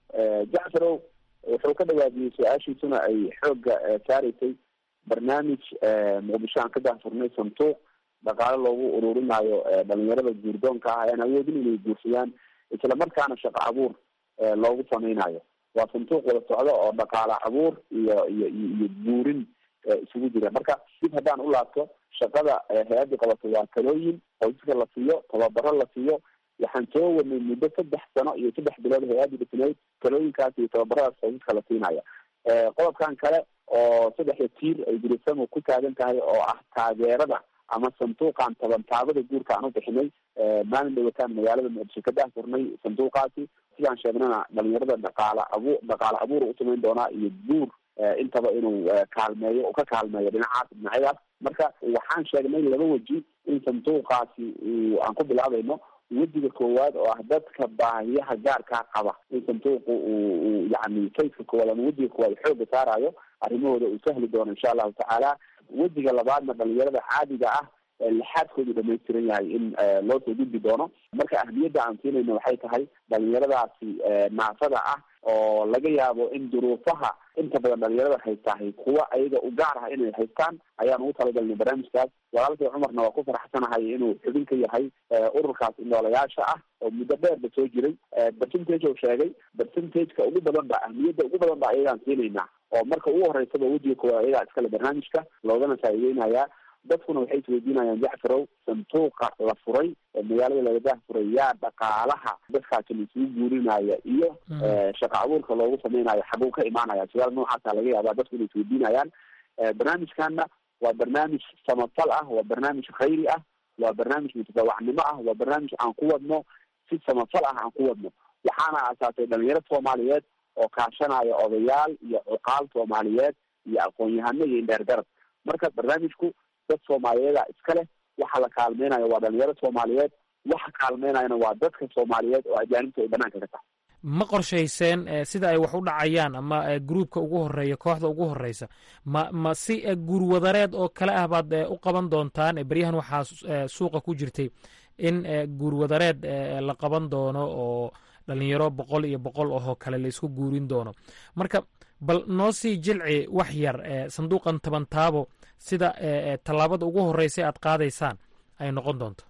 jacfarow wuxuu ka dhawaadiyey su-aashiisuna ay xoogga saaraysay barnaamij muqdisho aan ka daahfurnay sanduuq dhaqaale loogu ururinayo dhalinyarada guurdoonka ah ayaan awoodin inay guursadaan, isla markaana shaqo abuur loogu samaynayo. waa sanduuq wada socdo oo dhaqaale abuur iyo iyo iyo guurin isugu jira. marka dib haddaan u laabto, shaqada hay-adda qabato waa talooyin qoysaska la siiyo, tababaro la siiyo. waxaan soo wadnay muddo saddex sano iyo saddex bilood hay-adda dhisnayd talooyinkaas iyo tababaradaas qoysaska la siinaya. qodobkan kale oo saddexda tiir ay gurisamo ku taagan tahay oo ah taageerada ama sanduuqan tabantaabada guurka aan u bixinay. maalin dhawataan magaalada muqdisho ka daahfurnay sanduuqaasi. sidaan sheegnana dhalinyarada dhaqaala abu dhaqaale abuur u samayn doonaa iyo guur intaba inuu kaalmeeyo oo ka kaalmeeyo dhinacaas dhinacyadaas. marka waxaan sheegnay laba weji in sanduuqaasi aan ku bilaabayno. wejiga koowaad oo ah dadka baahiyaha gaarkaa qaba in sanduuqu uu yani fayska koowaad ama wejiga koowaad xooga saarayo, arrimahooda uu sahli doono insha allahu tacaala. wejiga labaadna dhalinyarada caadiga ah lixaadkoodu dhamaystiran yahay in loo soo gudbi doono. marka ahmiyadda aan siinayna waxay tahay dhalinyaradaasi naafada ah oo laga yaabo in duruufaha inta badan dhalinyarada haystahay kuwa ayaga u gaar ah inay haystaan ayaan ugu talagalnay barnaamijkaas. walaalkay cumarna waa ku faraxsanahay inuu xubin ka yahay ururkaas indhoolayaasha ah oo muddo dheerba soo jiray. percentage oo sheegay percentageka ugu badan ba ahmiyadda ugu badan ba ayagaan siinaynaa oo marka ugu horeysaba wejiga koowaad ayagaa iskale barnaamijka loogana faa'iideynayaa. dadkuna waxay isweydiinayaan jacfarow, sanduuqa la furay ee magaalada laga daahfuray yaa dhaqaalaha dadkaasi laisugu guurinaya iyo shaqo abuurka loogu samaynayo xaguu ka imaanaya? su-aal noocaasa laga yaabaa dadku inay isweydiinayaan. barnaamijkana waa barnaamij samafal ah, waa barnaamij khayri ah, waa barnaamij mutadawacnimo ah, waa barnaamij aan ku wadno si samafal ah aan ku wadno. waxaana aasaasay dhalinyaro soomaaliyeed oo kaashanaya odayaal iyo cuqaal soomaaliyeed iyo aqoon-yahano iyo indheer garad. marka barnaamijku dad soomaaliyeeda iska leh, waxa la kaalmeynayo waa dhalinyaro soomaaliyeed, waxa kaalmeynayana waa dadka soomaaliyeed oo ajaanibta ay banaanka ka tahay. ma qorshayseen sida ay wax u dhacayaan ama gruubka ugu horeeya, kooxda ugu horeysa, ma ma si guurwadareed oo kale ah baad u qaban doontaan? beryahan waxaa suuqa ku jirtay in guurwadareed la qaban doono oo dhalinyaro boqol iyo boqol ahoo kale la isku guurin doono. marka bal noo sii jilci wax yar sanduuqan toban taabo sida tallaabada ugu horeysa aad qaadaysaan ay noqon doonto.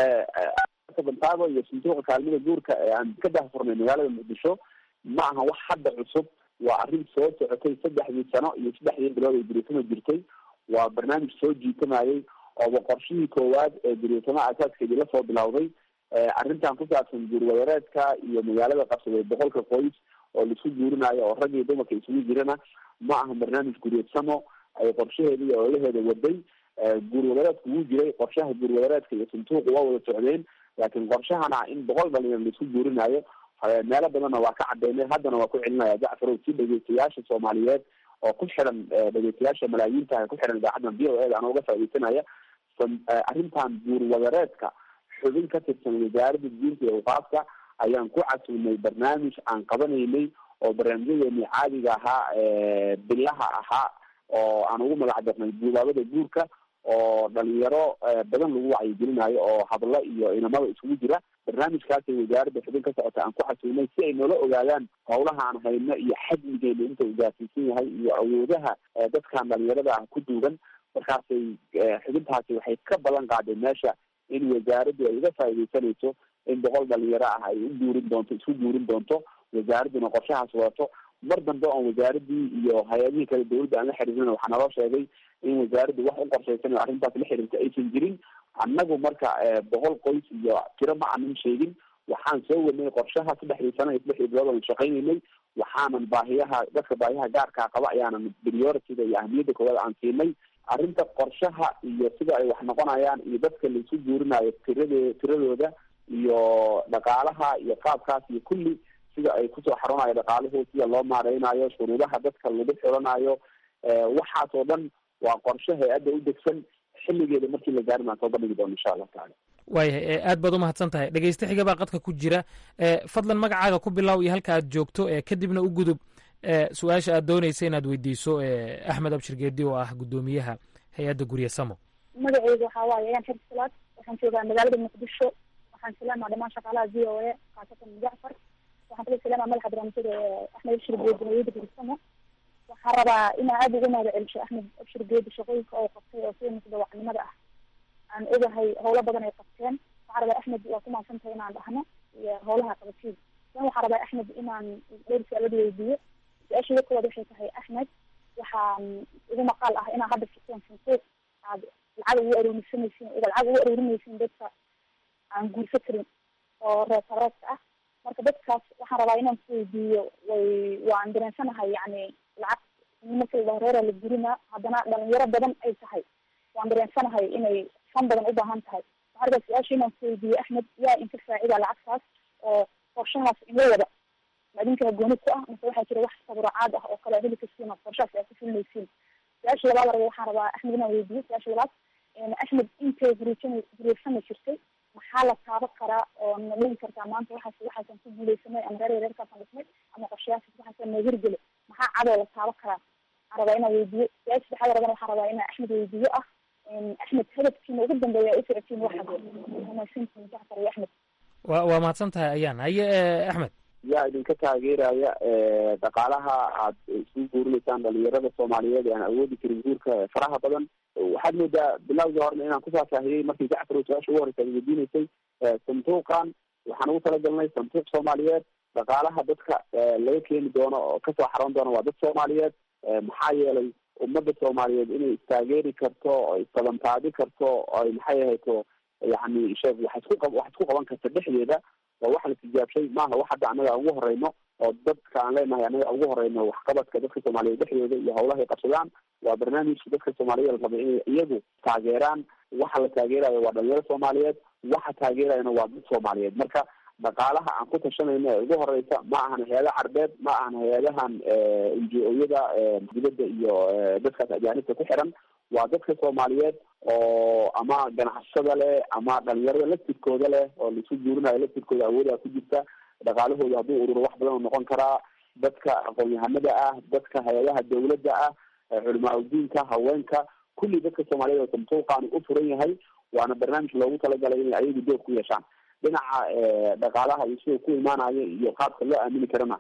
tobantaabo iyo sanduuqa kaalmada guurka ee aan ka daahfurnay magaalada muqdisho ma aha wax hadda cusub, waa arrin soo socotay saddexdii sano iyo saddexdii bilood ay guriyatama jirtay. waa barnaamij soo jiitamayay ooba qorshihii koowaad ee guriyatama asaaskeedii lasoo bilowday. arrintan ku saabsan guurwadareedka iyo magaalada qabsaday boqolka qoys oo laisku guurinayo oo rag iyo dumarka isugu jirana ma aha barnaamij guriyasamo ay qorshaheeda iyo ololaheeda waday. guurwadareedku wuu jiray, qorshaha guurwadareedka iyo sanduuqu waa wada socdeen, laakiin qorshahana in boqol dhalinyaro laisku guurinayo meelo badanna waa ka cadeynay, haddana waa ku celinaya jacfarow si dhegeystayaasha soomaaliyeed oo ku xiran dhegeystayaasha malaayiinta ku xiran idaacadan v o e da ana uga faaideysanaya arrintan guurwadareedka. xubin ka tirsan wasaaradda diinta iyo awqaafka ayaan ku casuunay barnaamij aan qabanaynay oo barnaamijyadeeni caadiga ahaa bilaha ahaa oo aan ugu magac darnay guubaabada guurka oo dhalinyaro badan lagu wacyigelinayo oo hablo iyo inamada isugu jira. barnaamijkaasay wasaaradda xubin ka socota aan ku xasuunay si ay noola ogaadaan howlaha aan hayno iyo xajmigeena inta uu gaarsiisan yahay iyo awoodaha dadkan dhalinyarada ah ku duugan. markaasay xubintaasi waxay ka balan qaadeen meesha in wasaaraddu ay uga faaideysanayso in boqol dhalinyaro ah ay u guurin doonto isku guurin doonto, wasaaradduna qorshahaas wadato. mar dambe oon wasaaradii iyo hay-adihii kale dawladda aan la xiriirina waxaa naloo sheegay in wasaaraddu wax u qorshaysan arrintaas la xiriirta aysan jirin. annagu marka boqol qoys iyo tiro ma aanan sheegin, waxaan soo wadnay qorshaha saddexdii sana iyo saddexdii bilood aan shaqaynaynay. waxaanan baahiyaha dadka baahiyaha gaarkaa qaba ayaanan priority-da iyo ahmiyadda koowaad aan siinay. arrinta qorshaha iyo sida ay wax noqonayaan iyo dadka laisu guurinayo tirade tiradooda iyo dhaqaalaha iyo qaabkaas iyo kulli sida ay kusoo xarunayo dhaqaaluhu, sida loo maareynayo, shuruudaha dadka lagu xiranayo, waxaas oo dhan waa qorshe hay-adda u degsan. xilligeeda markii la gaarin aan soo bandhigi doono insha allahu tacala. waayahay aad baad umahadsan tahay. dhegeyste xiga baa qadka ku jira. fadlan magacaaga ku bilow iyo halka aad joogto, kadibna u gudub su-aasha aad doonaysa inaad weydiiso axmed abshir geedi oo ah guddoomiyaha hay-adda gurya samo. magaceyga waxaa waaye ayaan xer salaad, waxaan joogaa magaalada muqdisho. waxaan salaamaa dhamaan shaqaalaha v o a khaasatan jacfar. waxaan kala salaamaa madaxa barnaamijyada axmed abshir geedi hay-adda gurya samo. waxaan rabaa inaa aada uga mahad celisho axmed abshir geedi shaqooyinka oo qabtay oo sida mutadawacnimada ah. aan ogahay howlo badan ay qabteen. waxaan rabaa axmed waa ku mahadsantahay inaan dhahno iyo howlaha qabatiid. dan waxaan rabaa axmed inaan dhowr su-aalada weydiiyo. su-aashada koowaad waxay tahay axmed, waxaan ugu maqaal ah inaa hadda fiteen sanduuq aad lacag ugu aruurisanaysiin lacag ugu aruurinaysiin dadka aan guursa karin oo reesareedka ah. marka dadkaas waxaan rabaa inaan ku weydiiyo, way waan dareensanahay yani lacag marka la reera la gurina haddana dhalinyaro badan ay tahay, waan dareensanahay inay fan badan u baahan tahay. waxaan rabaa su-aasha inaan ku weydiiyo axmed, yaa inka faacida lacagtaas oo qorshahaas inla wada adinka gooni ku ah, mise waxaa jira wax saburacaad ah oo kale heli kastiin oo qorshahaas aad ku fulinaysiin. su-aasha labaad raba waxaan rabaa axmed inaan weydiiyo. su-aasha labaad axmed intay guriysan guriyasana jirtay maxaa la taaban karaa oo na dhigi kartaa maanta waxaas waxaasan ku guuleysanay ama reer reerkaasan dhisnay ama qorshayaas waxaasan noo hirgeli, maxaa cadoo la taaban karaa? waxaan rabaa inaan weydiiyo. su-aasha saddexaad rabana waxaan rabaa inaan axmed weydiiyo ah axmed hadafkiina ugu dambeeya u socotiin waxaad wanaagsantiin jacfar iyo axmed. wa waa mahadsan tahay ayaan. haye axmed, yaa idinka taageeraya dhaqaalaha aad isugu guurinaysaan dhalinyarada soomaaliyeed ee aan awoodi karin guurka faraha badan. waxaad moodaa bilawgii horena inaan kufaafahiyey markii jacfar su-aasha ugu horeysa ad weydiinaysay. sanduuqan waxaan ugu talagalnay sanduuq soomaaliyeed. dhaqaalaha dadka laga keeni doono oo kasoo xaroon doono waa dad soomaaliyeed. maxaa yeelay ummadda soomaaliyeed inay istaageeri karto oo isbalantaadi karto oy maxay ahayto yani sheeg wax isku qa wax isku qaban karta dhexdeeda waa wax la tijaabshay maaha wax hadda annaga ugu horeyno oo dadka aan leenahay annaga ugu horeyno waxqabadka dadka soomaaliyeed dhexdooda iyo howlahay qabsadaan. waa barnaamijka dadka soomaaliyeed raba inay iyagu taageeraan. waxa la taageerayo waa dhalinyaro soomaaliyeed, waxa taageerayana waa dad soomaaliyeed. marka dhaqaalaha aan ku tashanayno ee ugu horeysa ma ahan hay-ada carbeed, ma ahan hay-adahan n g o-yada dibadda iyo dadkaas ajaanibta ku xiran. waa dadka soomaaliyeed oo ama ganacsada leh ama dhalinyarada laftirkooda leh oo laisu guurinayo laftirkooda awoodaa ku jirta dhaqaalahooda hadduu ururo wax badan oo noqon karaa dadka aqoon-yahanada ah dadka hay-adaha dawladda ah culimaa udiinka haweenka kulli dadka soomaaliyeed oo samtuuqaani u furan yahay waana barnaamij loogu talagalay inay ayagu door ku yeeshaan dhinaca dhaqaalaha iyo sida ku imaanayo iyo qaabka loo aamini karana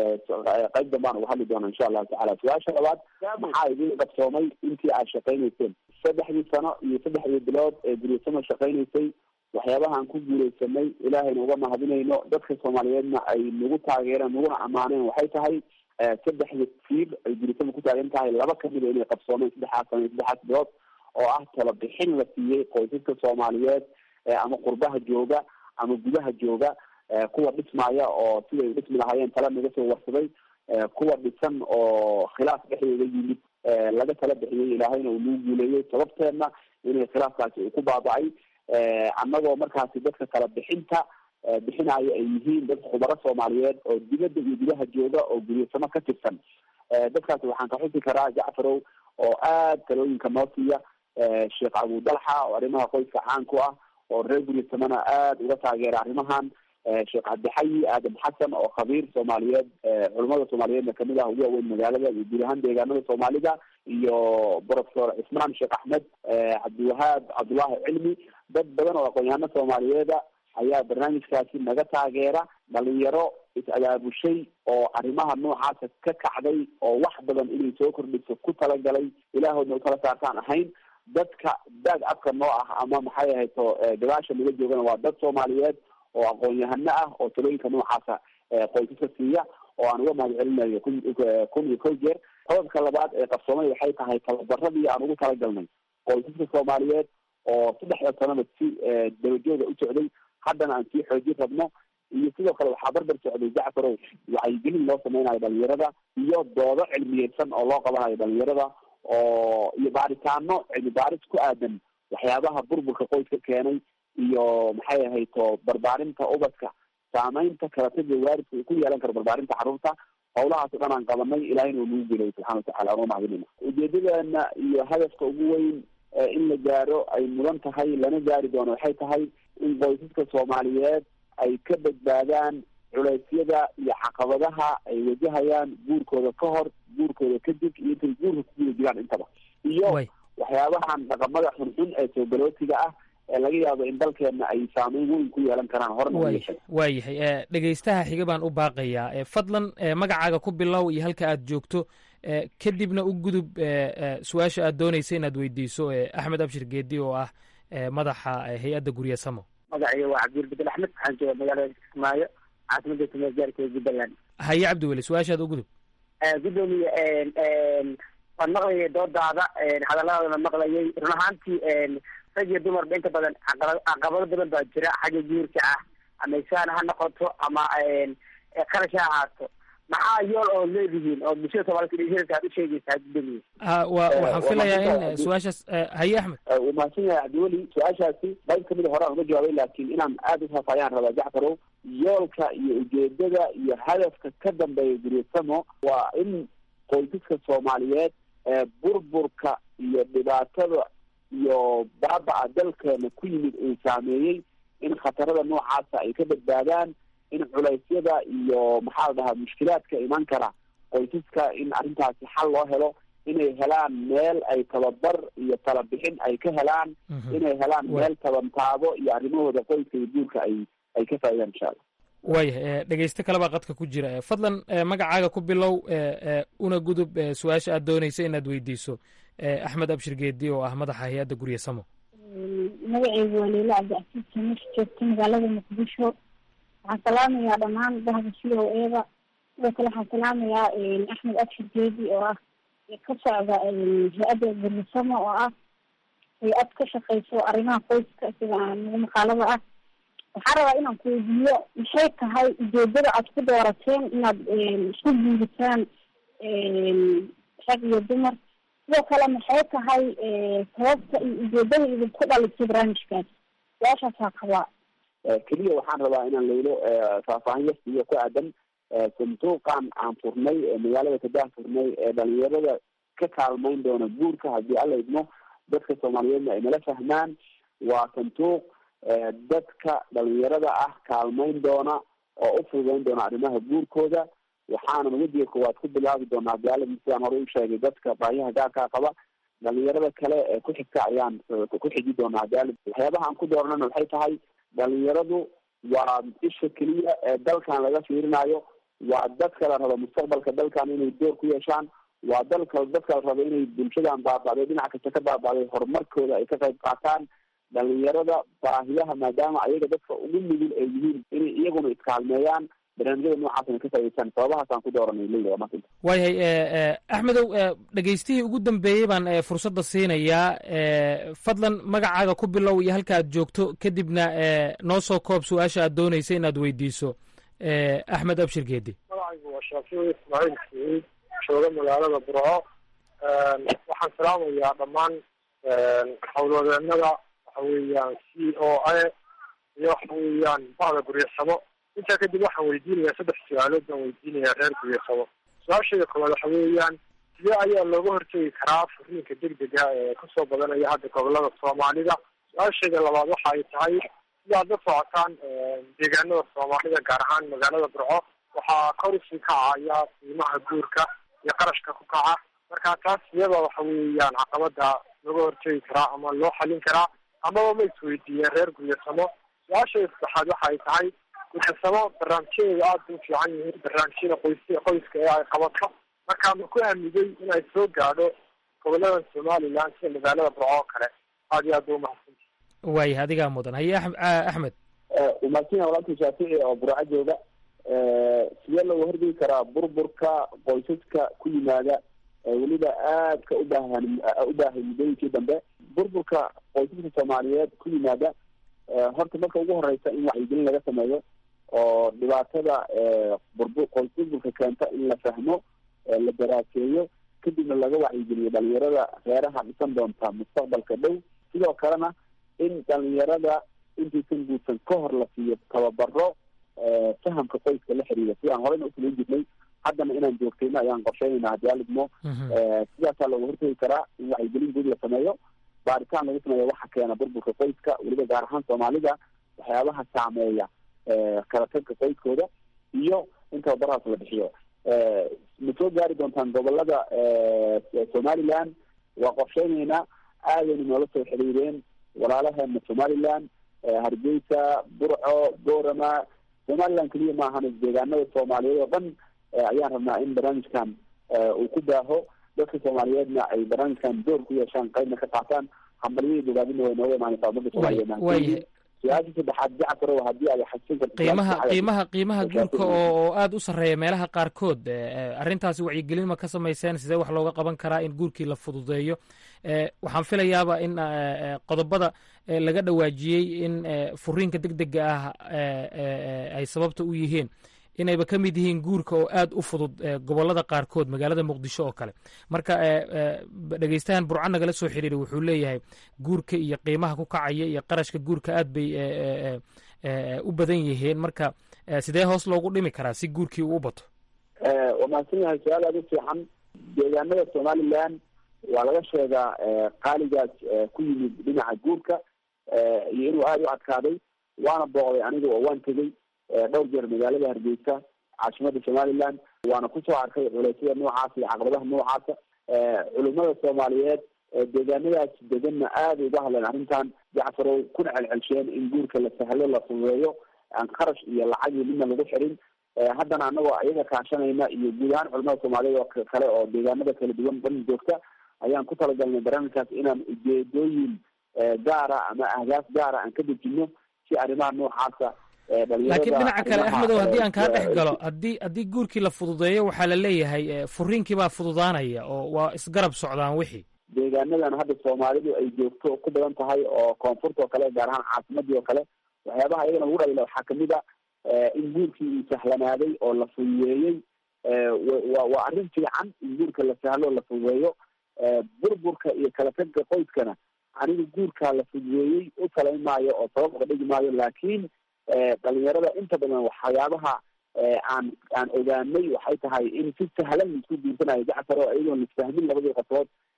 qayb dambaan uga hadli doona insha allahu tacala su-aasha labaad maxaa idin qabsoomay intii aad shaqaynayseen saddexdii sano iyo saddexdii bilood ee guryasamo shaqaynaysay waxyaabahaan ku guuleysanay ilaahayna uga mahadinayno dadka soomaaliyeedna ay nagu taageereen naguna ammaaneen waxay tahay saddexda fiir ay guryasamo ku taagan tahay laba kamida inay qabsoomeen saddexaas sano iyo saddexaas bilood oo ah talabixin la siiyey qoysaska soomaaliyeed ama qurbaha jooga ama gudaha jooga kuwa dhismaya oo siday dhismi lahaayeen tala naga soo warsaday kuwa dhisan oo khilaaf dhexdooda yimid laga tala bixiyey ilaahayna uu nagu guuleeyey sababteedna inay khilaafkaasi uu ku baaba'ay annagoo markaasi dadka kala bixinta bixinayo ay yihiin dad khubaro soomaaliyeed oo dibadda iyo gudaha jooga oo guryasamo ka tirsan dadkaasi waxaan ka xusi karaa jacfarow oo aada talooyinka noo siiya sheekh abudalxa oo arrimaha qoyska caan ku ah oo reer guryasamona aada uga taageera arrimahan sheekh cabdixayi aadam xasan oo khabiir soomaaliyeed culamada soomaaliyeedna kamid ah ugu waaweyn magaalada iyo guud ahaan deegaanada soomaalida iyo professor cismaan sheekh axmed cabdiwahaab cabdullaahi cilmi dad badan oo aqoon-yahano soomaaliyeeda ayaa barnaamijkaasi naga taageera dhalinyaro is-abaabushay oo arrimaha noocaasa ka kacday oo wax badan inay soo kordhiso ku talagalay ilaahoodna utala saartaan ahayn dadka daag afka noo ah ama maxay ahayto gadaasha naga joogana waa dad soomaaliyeed oo aqoon-yahano ah oo talooyinka noocaasa qoysaska siiya oo aan uga mahad celinayo kun kun iyo kow jeer qodobka labaad ee qabsoomay waxay tahay tababaradii aan ugu talagalnay qoysaska soomaaliyeed oo saddexda sanada si dabajooga u socday haddana aan sii xoojin rabno iyo sidoo kale waxaa barbar socday jacfarow wacyigelin loo sameynayo dhalinyarada iyo doodo cilmiyeysan oo loo qabanayo dhalinyarada oo iyo baaritaano cilmi baaris ku aadan waxyaabaha burburka qoyska keenay iyo maxay ahayto barbaarinta ubadka saameynta kalatada waaridka uu ku yeelan karo barbaarinta carruurta hawlahaas o dhan aan qabanay ilaahayna uu nagu guuleeyay subxana watacala aan uga mahadinayna ujeedadeena iyo hadafka ugu weyn in la gaaro ay mudan tahay lana gaari doono waxay tahay in qoysaska soomaaliyeed ay ka badbaadaan culeysyada iyo caqabadaha ay wajahayaan guurkooda ka hor guurkooda kadib iyo intay guurka ku guda jiraan intaba iyo waxyaabahan dhaqamada xunxun ee soo galootiga ah ee laga yaabo in dalkeena ay saameyn weyn ku yeelan karaan horna waayahay dhegeystaha xiga baan u baaqayaa fadlan magacaaga ku bilow iyo halka aad joogto kadibna u gudub su-aasha aad doonaysa inaad weydiiso axmed abshir geedi oo ah madaxa hay-adda guryasamo magacayga waa cabdiweli bedel axmed waxaan jooga magaalada kismaayo caasimada tumeergaarka jubbaland haye cabdiweli su-aashaad u gudub gudoomiye waan maqlayay doodaada hadaladaadana maqlayay run ahaantii rag iyo dumarba inta badan caqabado badan baa jira xagga guurka ah ama isaan ha noqoto ama qarash ha ahaato maxaa yool oo leedihiin oo bulshada soomaaliyed aad u sheegaysaa gudoomiye wa waxaan filayaa in su-aashaas haye axmed uu mahadsan yahay cabdiweli su-aashaasi qayb kamida hore aan uga jawaabay laakiin inaan aada ufaafayaan rabaa jacfarow yoolka iyo ujeedada iyo hadafka ka dambeeya guryasamo waa in qoysaska soomaaliyeed burburka iyo dhibaatada iyo baaba-a dalkeena ku yimid uu saameeyey in khatarada noocaasa ay ka badbaadaan in culeysyada iyo maxaa la dhahaa mushkilaadka iman kara qoysaska in arrintaasi xal loo helo inay helaan meel ay tababar iyo talabixin ay ka helaan inay helaan meel tabantaabo iyo arrimahooda qoyska iyo guurka ay ay ka faaidaan insha allah waaya dhegeyste kalebaa qadka ku jira fadlan magacaaga ku bilow una gudub su-aasha aad doonaysa inaad weydiiso axmed abshir geedi oo ah madaxa hay-adda guryasamo magaceygu waa leila cabdicasiis samesh joogta magaalada muqdisho waxaan salaamayaa dhammaan bahda c o eda sidoo kale waxaan salaamayaa axmed abshir geedi oo ah ka socda hay-adda guryasamo oo ah hay-ad ka shaqeyso arrimaha qoyska sida nagu maqaalada ah waxaan rabaa inaan ku weydiiyo maxay tahay ujeedada aad ku doorateen inaad isku guurisaan rag iyo dumar sidoo kale maxay tahay sababta iyo ujeedada idinku dhalisay barnaamijkaas su-aashaasaa qabaa keliya waxaan rabaa inaan laylo faahfaahin yasiiyo ku aadan sanduuqan aan furnay ee magaalada kadah furnay ee dhalinyarada ka kaalmeyn doona guurka haddii alla idmo dadka soomaaliyeedna ay nala fahmaan. waa sanduuq dadka dhalinyarada ah kaalmayn doona oo u fududeyn doona arrimaha guurkooda. waxaanan wejiga koowaad ku bilaabi doonaa gaalada sidaan hore u sheegay dadka baahiyaha gaarkaa qaba. dhalinyarada kale ee ku xigta ayaan ku xiji doonaa gaalid. waxyaabaha aan ku dooranana waxay tahay dhalinyaradu waa isha keliya ee dalkan laga fiirinayo. waa dadka la rabo mustaqbalka dalkan inay door ku yeeshaan. waa dalka dadka la rabo inay bulshadan baaba'day dhinac kasta ka baaba'day horumarkooda ay ka qayb qaataan. dhalinyarada baahiyaha maadaama ayaga dadka ugu nugul ay yihiin inay iyaguna iskaalmeeyaan barnaamijyada noocaasna ka faa'iideystaan. sababahaasaan ku dooranay leyla marka. waayahay axmedow dhegaystihii ugu dambeeyey baan fursadda siinayaa. fadlan magacaaga ku bilow iyo halka aad joogto, kadibna noo soo koob su-aasha aad doonaysa inaad weydiiso axmed abshir geedi. magacaygu waa shaafici ismaaciil saciid, jooga magaalada burco. waxaan salaamayaa dhammaan howlwadeenada waxa weeyaan c o a iyo waxa weeyaan bahda guryasamo. intaa kadib waxaan weydiinayaa saddex su-aalood baan weydiinayaa reer guryasamo. su-aasheeda koowaad waxa weeyaan sidee ayaa looga hortegi karaa furiinka degdega ee kasoo badanaya hadda gobolada soomaalida? su-aasheeda labaad waxa ay tahay sidaad la socotaan deegaanada soomaalida gaar ahaan magaalada burco waxaa kor usii kacaya qiimaha guurka iyo qarashka ku kaca. marka taas iyada waxa weeyaan caqabada looga hortegi karaa ama loo xalin karaa amaba ma isweydiiyeen reer guryasamo? su-aasheeda saddexaad waxa ay tahay guryasamo barnaamijyadeeda aada u fiican yihiin, barnaamijyada qoys qoyska ee ay qabato. marka ma ku aamigay in ay soo gaadho gobolada somaliland sida magaalada burco oo kale? aada iyo aad ba umahadsanti. waayah adigaa mudan. haye axmed. umaadsanyaa walaalka shaafici oo burco jooga. sidee looga hortegi karaa burburka qoysaska ku yimaada weliba aadka ubaahan u baahay muddooyinkii dambe? burburka qoysaska soomaaliyeed ku yimaada horta marka ugu horeysa in wacyigelin laga sameeyo oo dhibaatada burbu qoys burburka keenta in la fahmo, la daraaseeyo, kadibna laga wacyigeliyo dhalinyarada reeraha dhisan doonta mustaqbalka dhow. sidoo kalena in dhalinyarada intaysan guursan ka hor la siiyo tababaro fahamka qoyska la xiriira sidaan horeyna usamayn jirnay, haddana inaan joogtayna ayaan qorsheynayna haddii alidmo. sidaasaa looga hortegi karaa in wacyigelin guud la sameeyo, baaritaan lagu sameeyo waxa keena burburka qoyska weliba gaar ahaan soomaalida waxyaabaha saameeya kala tagka qoyskooda, iyo in tababarahaas la bixiyo. ma soo gaari doontaan gobolada somaliland? waa qorsheyneynaa. aadayna noola soo xiriireen walaalaheena somaliland, hargeysa, burco, boorama. somaliland keliya maahan deegaanada soomaaliyeed oo dhan ayaan rabnaa in barnaamijkan uu ku baaho. dadka soomaaliyeedna ay barnaamijkan door ku yeeshaan, qaybna ka qaataan. hambalyadii bogaadina way nooga imaanaysaa umada soomaaliyeed. su-aasha saddexaad jacfarow haddii aad xasin karto qiimaha qiimaha qiimaha guurka oo oo aada u sarreeya meelaha qaarkood. arrintaasi wacyigelin ma ka samayseen? sidee wax looga qaban karaa in guurkii la fududeeyo? waxaan filayaaba in qodobada laga dhawaajiyey in furiinka degdega ah ay sababta u yihiin inayba ka mid yihiin guurka oo aada u fudud gobolada qaarkood, magaalada muqdisho oo kale. marka dhegeystahan burco nagala soo xiriiray wuxuu leeyahay guurka iyo qiimaha ku kacaya iyo qarashka guurka aad bay u badan yihiin. marka sidee hoos loogu dhimi karaa si guurkii uu u bato? waa mahadsan yahay, su-aal aada u fiican. deegaanada somaliland waa laga sheegaa qaaligaas ku yimid dhinaca guurka iyo inuu aada u adkaaday. waana booqday aniga oo waan tegey dhowr jeer magaalada hargeysa caasimada somaliland, waana kusoo arkay culeysyada noocaasa iyo caqabadaha noocaasa. culimada soomaaliyeed deegaanadaas deganna aada uga hadleen arrintan. jacfarow kuna celcelsheen in guurka la sahlo, la fududeeyo, aan kharash iyo lacag iyo midna lagu xirin. haddana anagoo iyaga kaashanayna iyo guud ahaan culimada soomaaliyeed oo kale oo deegaanada kala duwan dhan joogta ayaan ku talagalnay barnaamijkaas inaan ujeedooyin gaara ama ahdaaf gaara aan ka dejino si arrimaha noocaasa. laakiin dhinaca kale axmedow haddii aan kaa dhex galo, haddii haddii guurkii la fududeeyo waxaa la leeyahay furiinkii baa fududaanaya oo waa isgarab socdaan wixii. deegaanadan hadda soomaalidu ay joogto ku badan tahay oo koonfurta oo kale gaar ahaan caasimadii oo kale, waxyaabaha iyagana ugu dhalila waxaa kamid a in guurkii uu sahlanaaday oo la fududeeyey. wa waa arrin fiican in guurka la sahlo la fududeeyo. burburka iyo kala tagga qoyskana aniga guurkaa la fududeeyey u talayn maayo oo sabab uga dhigi maayo, laakiin dhalinyarada inta badan waxyaabaha aan aan ogaanay waxay tahay in si sahlan laisku guursanayo jacfar oo iyadoon laisfahmin labadii qofood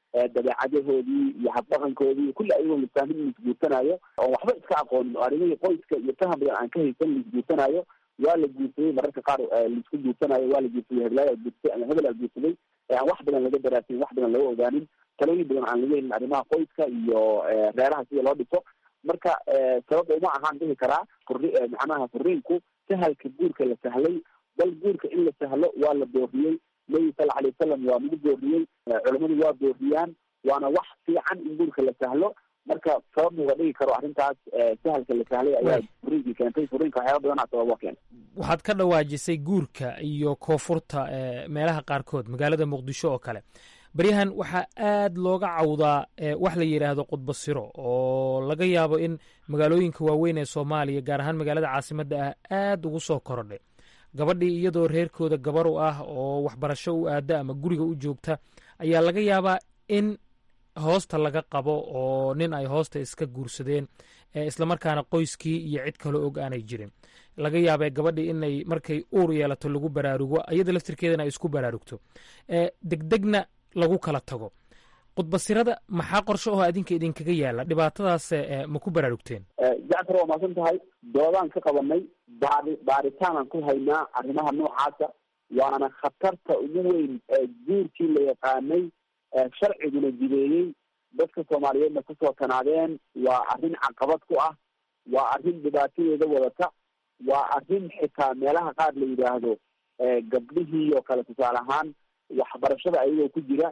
dabeecadahoodii iyo habdhaqankoodii kulli ayagoo lisaamin laisguursanayo oo waxba iska aqoonin oo arrimihii qoyska iyo faham badan aan ka haysan laisguursanayo waa la guursaday mararka qaar laisku guursanayo waa la guursaday heblaaya guursatay ama hebel aa guursaday aan wax badan laga daraasin wax badan laga ogaanin talooyin badan aan laga helin arrimaha qoyska iyo reeraha sida loo dhiso marka sababta uma ahaan dhihi karaa macnaha furiinku sahalka guurka la sahlay bal guurka in la sahlo waa la booriyey nabi sala alay wasalam waa lagu booriyey culamadu waa booriyaan waana wax fiican in guurka la sahlo marka sabab uga dhigi karo arrintaas sahalka la sahlay ayaa furiinkii keentay furiinka waxyaaba badanaa sababa keena waxaad ka dhawaajisay guurka iyo koonfurta meelaha qaarkood magaalada muqdisho oo kale baryahan waxaa aad looga cawdaa wax la yidhaahdo qudbasiro oo laga yaabo in magaalooyinka waaweyn ee soomaaliya gaar ahaan magaalada caasimadda ah aad ugu soo korodhay gabadhii iyadoo reerkooda gabar u ah oo waxbarasho u aada ama guriga u joogta ayaa laga yaabaa in hoosta laga qabo oo nin ay hoosta iska guursadeen islamarkaana qoyskii iyo cid kaloo og aanay jirin laga yaabee gabadhii inay markay uur yeelato lagu baraarugo iyada laftirkeedana ay isku baraarugto degdegna lagu kala tago qudbasirada maxaa qorshe oo adinka idinkaga yaala dhibaatadaas ma ku baraarugteen jacfar waa maasan tahay doodaan ka qabanay baari baaritaanaan ku haynaa arrimaha noocaasa waana khatarta ugu weyn guurkii la yaqaanay sharciguna jideeyey dadka soomaaliyeedna kusoo tanaadeen waa arrin caqabad ku ah waa arrin dhibaatadeeda wadata waa arrin xitaa meelaha qaar la yidhaahdo gabdhihii oo kale tusaale ahaan waxbarashada ayagoo ku jira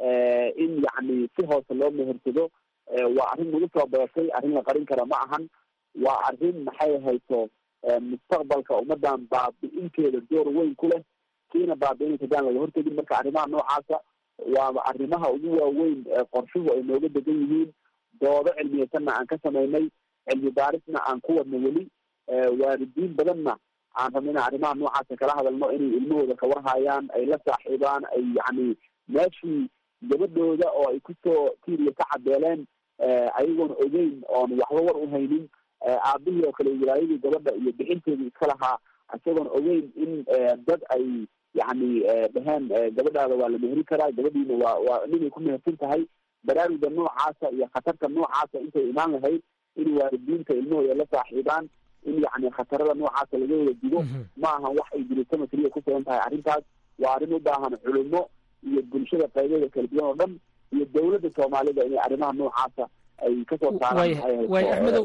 in yacni si hoose loo mehersado waa arrin nagu soo badatay arrin la qarin kara ma ahan waa arrin maxay hayso mustaqbalka ummadan baabi-inteeda door weyn ku leh kiina baabi-inaysa hadaan laga hortegin marka arrimaha noocaasa waa arrimaha ugu waaweyn qorshuhu ay nooga degan yihiin doodo cilmiyeysanna aan ka samaynay cilmi baarisna aan ku wadno weli waalidiin badanna aan rabno inaan arrimaha noocaasa kala hadalno inay ilmahooda kawarhayaan ay la saaxiibaan ay yacni meeshii gabadhooda oo ay kusoo tiiriya ka cadeeleen ayagoon ogeyn oon waxba war u haynin aabihii oo kale wilaayadii gabadha iyo bixinteedii iska lahaa isagoon ogeyn in dad ay yacni dhaheen gabadhaada waa la meheri karaa gabadhiina waa waa ninay ku mehersan tahay baraaruga noocaasa iyo khatarta noocaasa intay imaan lahayd in waalidiinta ilmahooda la saaxiibaan in yacni khatarada noocaasa laga wada digo ma ahan wax ay jiritama keliya ku sugan tahay arrintaas waa arrin u baahan culimo iyo bulshada qaybeeda kala duwan oo dhan iyo dawladda soomaalida inay arrimaha noocaasa ay kasoo saaraan axmedow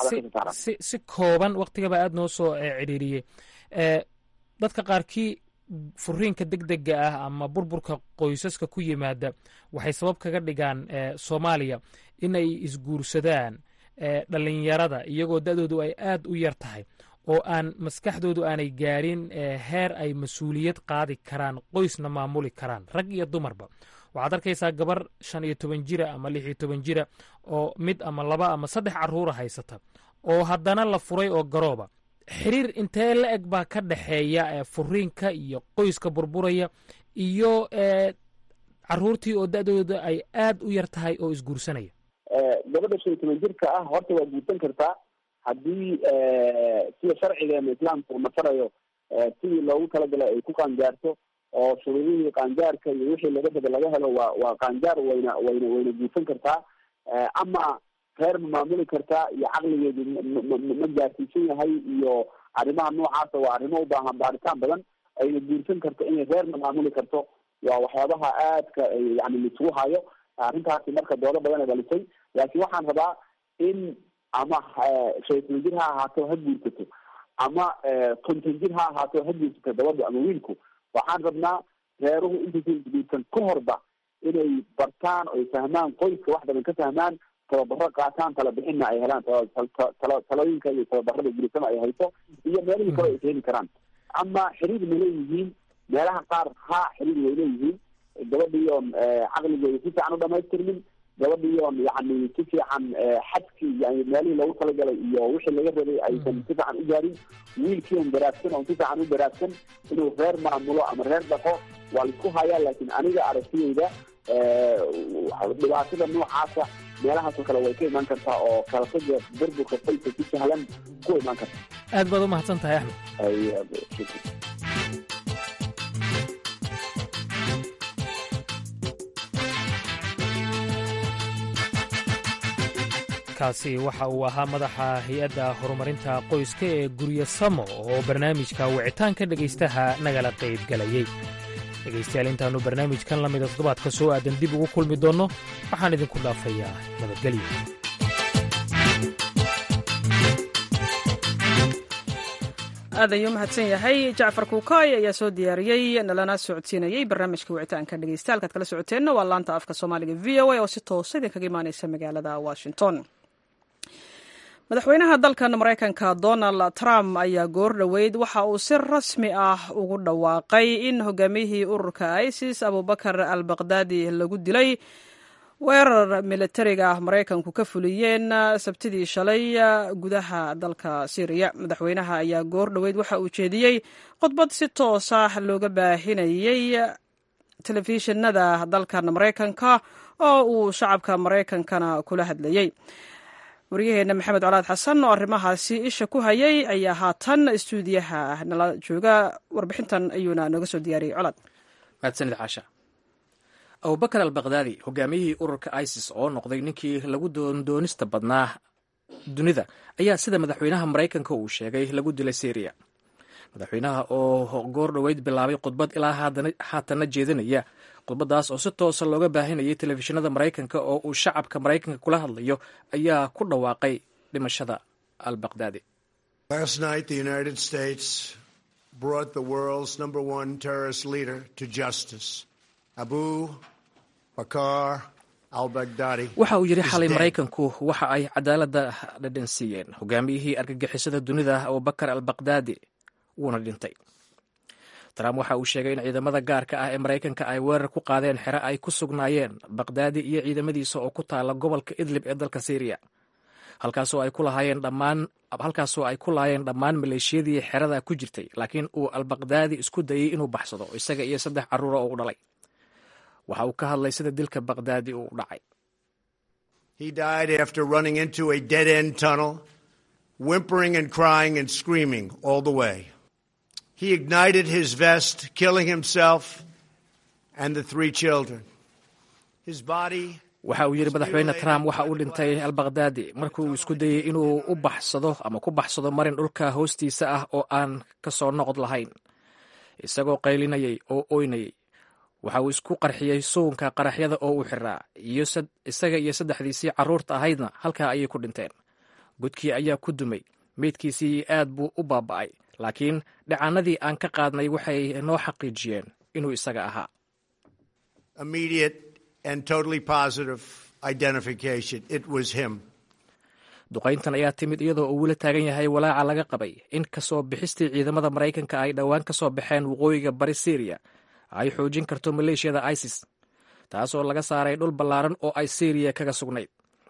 si si kooban waktigaba aada noo soo cidhiiriyey dadka qaarkii furiinka degdega ah ama burburka qoysaska ku yimaada waxay sabab kaga dhigaan soomaaliya inay isguursadaan dhalinyarada iyagoo da-doodu ay aad u yar tahay oo aan maskaxdoodu aanay gaarin heer ay mas-uuliyad qaadi karaan qoysna maamuli karaan rag iyo dumarba waxaad arkaysaa gabar shan iyo toban jira ama lix iyo toban jira oo mid ama laba ama saddex carruura haysata oo haddana la furay oo garooba xiriir intee la eg baa ka dhexeeya furiinka iyo qoyska burburaya iyo carruurtii oo da-dooda ay aad u yar tahay oo isguursanaya gabadha shan iyo toban jirka ah horta waa guursan kartaa haddii sida sharcigeena islaamka uu nafarayo sidii loogu talagalay ay ku qaangaarto oo shuruudihii qaangaarka iyo wixii laga raba laga helo waa waa qaangaar wayna wayna wayna guursan kartaa ama reer ma maamuli kartaa iyo caqligeedu ma gaarsiisan yahay iyo arrimaha noocaasa waa arrimo u baahan baaritaan badan ayna guursan karto inay reerna maamuli karto waa waxyaabaha aadka yani laisugu hayo arrintaasi marka doodo badan ay dhalisay laakiin waxaan rabaa in ama shaytan jir ha ahaato ha guursato ama konton jir ha ahaato ha guursato gabadhu ama wiilku waxaan rabnaa reeruhu intaysa isguursan ka horba inay bartaan oy fahmaan qoyska wax badan ka fahmaan tababaro qaataan tala bixinna ay helaan talooyinka iyo tababarada gurisama ay hayso iyo meelihii kale ay keeni karaan ama xiriir ma leeyihiin meelaha qaar ha xiriir way leeyihiin gabadhii oon caqligeeda si fiican u dhamaystirmin gabadhii oon yani si fiican xadkii yani meelihii loogu talagalay iyo wixii laga rabay aysan si fiican u gaarin wiilkii oon daraagsan oon si fiican u daraagsan inuu reer maamulo ama reer dhaqo waa laisku hayaa laakiin aniga aragtidayda dhibaatada noocaasa meelahaasoo kale way ka imaan kartaa oo kalasaga burburka qoyska si sahlan ku imaan karta aad baad u mahadsan tahay axmed kaasi waxa uu ahaa madaxa hay-adda horumarinta qoyska ee guryo samo oo barnaamijka wicitaanka dhegaystaha nagala qayb galayey dhegaystayaal intaannu barnaamijkan la mida toddobaadka soo aadan dib ugu kulmi doonno waxaan idinku dhaafayaa nabadgelyo. aad ayuu mahadsan yahay jacfar kuukaay ayaa soo diyaariyey nalana socodsiinayey barnaamijka wicitaanka dhegeysta halkaad kala socoteenna waa laanta afka soomaaliga v o a oo si toosa idinkaga imaaneysa magaalada washington. madaxweynaha dalkan maraykanka donald trump ayaa goor dhoweyd waxa uu si rasmi ah ugu dhawaaqay in hogaamiyihii ururka isis abubakar al baqdaadi lagu dilay weerar militariga maraykanku ka fuliyeen sabtidii shalay gudaha dalka syriya. madaxweynaha ayaa goor dhoweyd waxa uu jeediyey khudbad si toos ah looga baahinayey telefishinada dalkan maraykanka oo uu shacabka maraykankana kula hadlayey. waryaheena maxamed colaad xasan oo arrimahaasi isha ku hayay ayaa haatan istuudiyaha nala jooga. warbixintan ayuuna nooga soo diyaariyey colaad. mahadsanid caasha. abubakar al baqdaadi hogaamiyihii ururka isis oo noqday ninkii lagu doondoonista badnaa dunida ayaa sida madaxweynaha maraykanka uu sheegay lagu dilay syriya. madaxweynaha oo goor dhoweyd bilaabay khudbad ilaa haatanna jeedinaya khudbaddaas oo si toosa looga baahinayay telefishinada maraykanka oo uu shacabka maraykanka kula hadlayo ayaa ku dhawaaqay dhimashada al baqdaadi. Last night the United States brought the world's number one terrorist leader to justice. Abu Bakr al-Baghdadi. waxa uu yidhi xalay maraykanku waxa ay cadaaladda dhadhansiiyeen hogaamiyihii argagixisada dunida abubakar al baqdaadi wuuna dhintay. trump waxa uu sheegay in ciidamada gaarka ah ee maraykanka ay weerar ku qaadeen xero ay ku sugnaayeen baqdaadi iyo ciidamadiisa oo ku taala gobolka idlib ee dalka syriya halkaasoo ay ku lahaayeen dhammaan halkaasoo ay ku laayeen dhammaan maleeshiyadii xerada ku jirtay, laakiin uu al baqdaadi isku dayey inuu baxsado isaga iyo saddex carruura oo u dhalay. waxa uu ka hadlay sida dilka baqdaadi uu dhacay. He died after running into a dead-end tunnel, whimpering and crying and screaming all the way. He ignited his vest, killing himself and the three children. His body waxa uu yidhi madaxweyne trump waxa uu dhintay al baqdaadi markuu isku dayey inuu u baxsado ama ku baxsado marin dhulka hoostiisa ah oo aan ka soo noqod lahayn, isagoo qaylinayay oo oynayay. waxa uu isku qarxiyey suunka qaraxyada oo uu xiraa iyo isaga iyo saddexdiisii carruurta ahaydna halkaa ayay ku dhinteen. godkii ayaa ku dumay, meydkiisii aad buu u baaba'ay, laakiin dhacaanadii aan ka qaadnay waxay noo xaqiijiyeen inuu isaga ahaa. Immediate and totally positive identification. It was him. duqayntan ayaa timid iyadoo uu weli taagan yahay walaaca laga qabay in kasoo bixistii ciidamada maraykanka ay dhowaan ka soo baxeen waqooyiga bari syriya ay xoojin karto maleeshiyada isis, taasoo laga saaray dhul ballaaran oo ay syriya kaga sugnayd.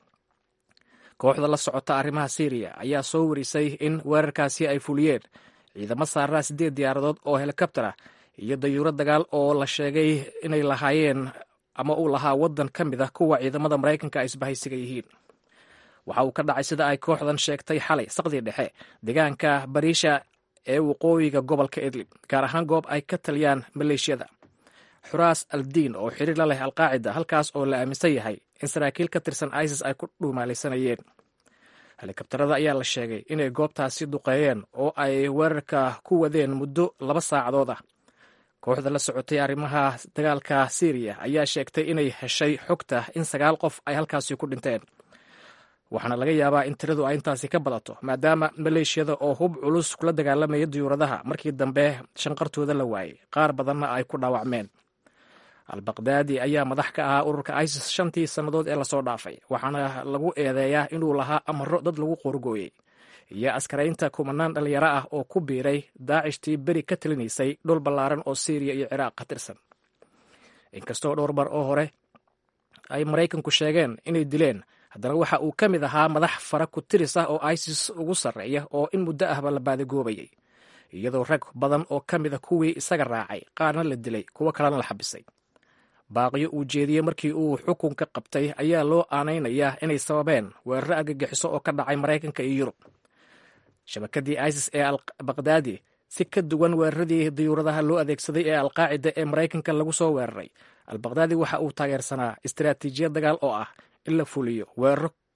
kooxda la socota arrimaha syriya ayaa soo warisay in weerarkaasi ay fuliyeen ciidamo saaraa siddeed diyaaradood oo helikabtar ah iyo dayuuro dagaal oo la sheegay inay lahaayeen ama uu lahaa waddan ka mid ah kuwa ciidamada maraykanka ay isbahaysiga yihiin. waxa uu ka dhacay sida ay kooxdan sheegtay xalay saqdii dhexe deegaanka bariisha ee waqooyiga gobolka idlib, gaar ahaan goob ay ka taliyaan maleeshiyada xuraas al-diin oo xiriir la leh alqaacida, halkaas oo la aaminsan yahay in saraakiil ka tirsan isis ay ku dhuumaalaysanayeen. helikabtarada ayaa la sheegay inay goobtaasi duqeeyeen oo ay weerarka ku wadeen muddo laba saacadood ah. kooxda la socotay arrimaha dagaalka syriya ayaa sheegtay inay heshay xogta in sagaal qof ay halkaasi ku dhinteen, waxaana laga yaabaa in tiradu ay intaasi ka badato maadaama maleeshiyada oo hub culus kula dagaalamaya diyuuradaha markii dambe shanqartooda la waayey, qaar badanna ay ku dhaawacmeen. al baqdaadi ayaa madax ka ahaa ururka isis shantii sannadood ee lasoo dhaafay, waxaana lagu eedeeyaa inuu lahaa amaro dad lagu qoorgooyey iyo askaraynta kumanaan dhallinyaro ah oo ku biiray daacishtii beri ka talinaysay dhul ballaaran oo syriya iyo ciraaq ka tirsan. inkastoo dhowr bar oo hore ay maraykanku sheegeen inay dileen, haddana waxa uu ka mid ahaa madax fara ku tiris ah oo isis ugu sarreeya oo in muddo ahba la baadigoobayay, iyadoo rag badan oo ka mid a kuwii isaga raacay qaarna la dilay, kuwo kalena la xabisay. baaqiyo uu jeediyey markii uu xukunka qabtay ayaa loo aanaynayaa inay sababeen weeraro argagixiso oo ka dhacay maraykanka iyo yurub. shabakadii isis ee al baqdaadi si ka duwan weeraradii diyuuradaha loo adeegsaday ee alqaacida ee maraykanka lagu soo weeraray, al baqdaadi waxa uu taageersanaa istaraatiijiyad dagaal oo ah in la fuliyo weeraro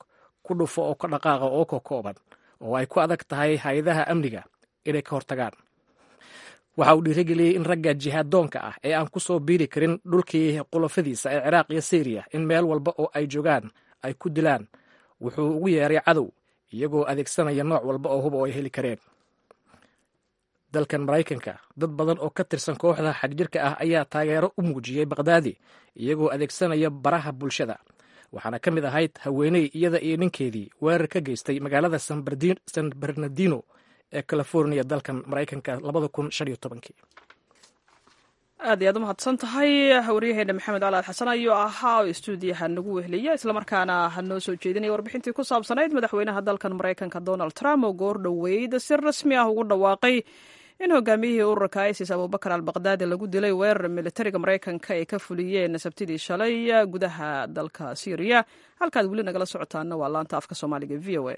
ku dhufo oo ka dhaqaaqa oo ka kooban oo ay ku adag tahay hay-adaha amniga inay ka hortagaan. waxa uu dhiirigeliyey in ragga jihaadoonka ah ee aan ku soo biiri karin dhulkii qulafadiisa ee ciraaq iyo syriya in meel walba oo ay joogaan ay ku dilaan. wuxuu ugu yeeray cadow iyagoo adeegsanaya nooc walba oo hub oo ay heli kareen. dalkan maraykanka dad badan oo ka tirsan kooxda xagjirka ah ayaa taageero u muujiyey baqdaadi iyagoo adeegsanaya baraha bulshada, waxaana ka mid ahayd haweeney iyada iyo ninkeedii weerar ka geystay magaalada san bernardino ee california dalkan maraykanka labada kun shan iyo tobankii. aad iyo aad u mahadsan tahay waryaheena maxamed calaad xasan ayuu ahaa oo istuudiyaha nagu wehliya islamarkaana hanoo soo jeedinaya warbixintii ku saabsanayd madaxweynaha dalkan maraykanka donald trump oo goor dhoweyd si rasmi ah ugu dhawaaqay in hogaamiyihii ururka isis abubakar al baqdaadi lagu dilay weerar militariga maraykanka ay ka fuliyeen sabtidii shalay gudaha dalka syriya. halkaad weli nagala socotaana waa laanta afka soomaaliga v o a.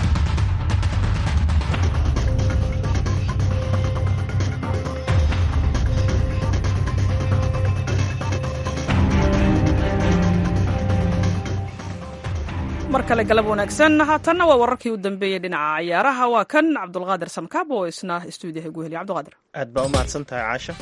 mar kale galab wanaagsan. haatanna waa wararkii u dambeeyey dhinaca ciyaaraha. waa kan cabdulqaadir samkaab oo isna istuudiyaha gu heliya. cabdulqaadir aad baa u mahadsan tahay caasha.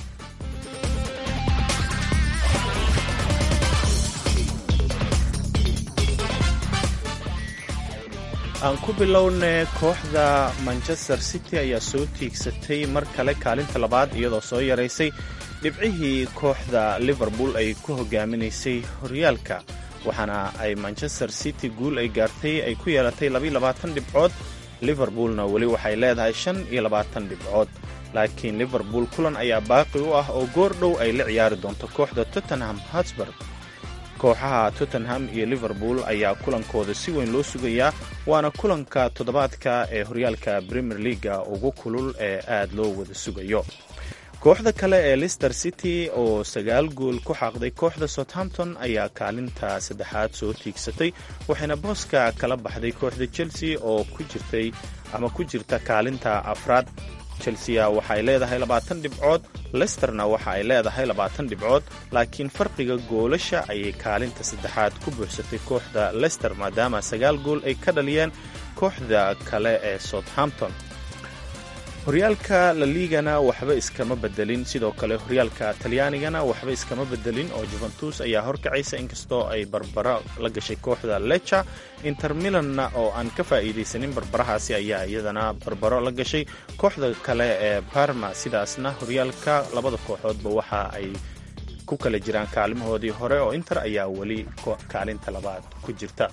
aan ku bilowne kooxda manchester city ayaa soo tiigsatay mar kale kaalinta labaad iyadoo soo yaraysay dhibcihii kooxda liverpool ay ku hogaaminaysay horyaalka, waxaana ay manchester city guul ay gaartay ay ku yeelatay labaiyo labaatan dhibcood. liverpoolna weli waxay leedahay shan iyo labaatan dhibcood, laakiin liverpool kulan ayaa baaqi u ah oo goor dhow ay la ciyaari doonto kooxda tottenham hotspur. kooxaha tottenham iyo liverpool ayaa kulankooda si weyn loo sugayaa, waana kulanka toddobaadka ee horyaalka premier leaga ugu kulul ee aad loo wada sugayo. kooxda kale ee leicester city oo sagaal gool ku xaaqday kooxda southampton ayaa kaalinta saddexaad soo tiigsatay, waxayna booska kala baxday kooxda chelsea oo ku jirtay ama ku jirta kaalinta afraad. chelsea waxay leedahay labaatan dhibcood, leicesterna waxa ay leedahay labaatan dhibcood, laakiin farqiga goolasha ayay kaalinta saddexaad ku buuxsatay kooxda leicester maadaama sagaal gool ay ka dhaliyeen kooxda kale ee southampton. horyaalka la liigana waxba iskama bedelin, sidoo kale horyaalka talyaanigana waxba iskama bedelin oo juventus ayaa horkacaysa inkastoo ay barbaro la gashay kooxda lecha. inter milanna oo aan ka faa'iidaysanin barbarahaasi ayaa iyadana barbaro la gashay kooxda kale ee parma. sidaasna horyaalka labada kooxoodba waxa ay ku kala jiraan kaalimahoodii hore oo inter ayaa weli kaalinta labaad ku jirta.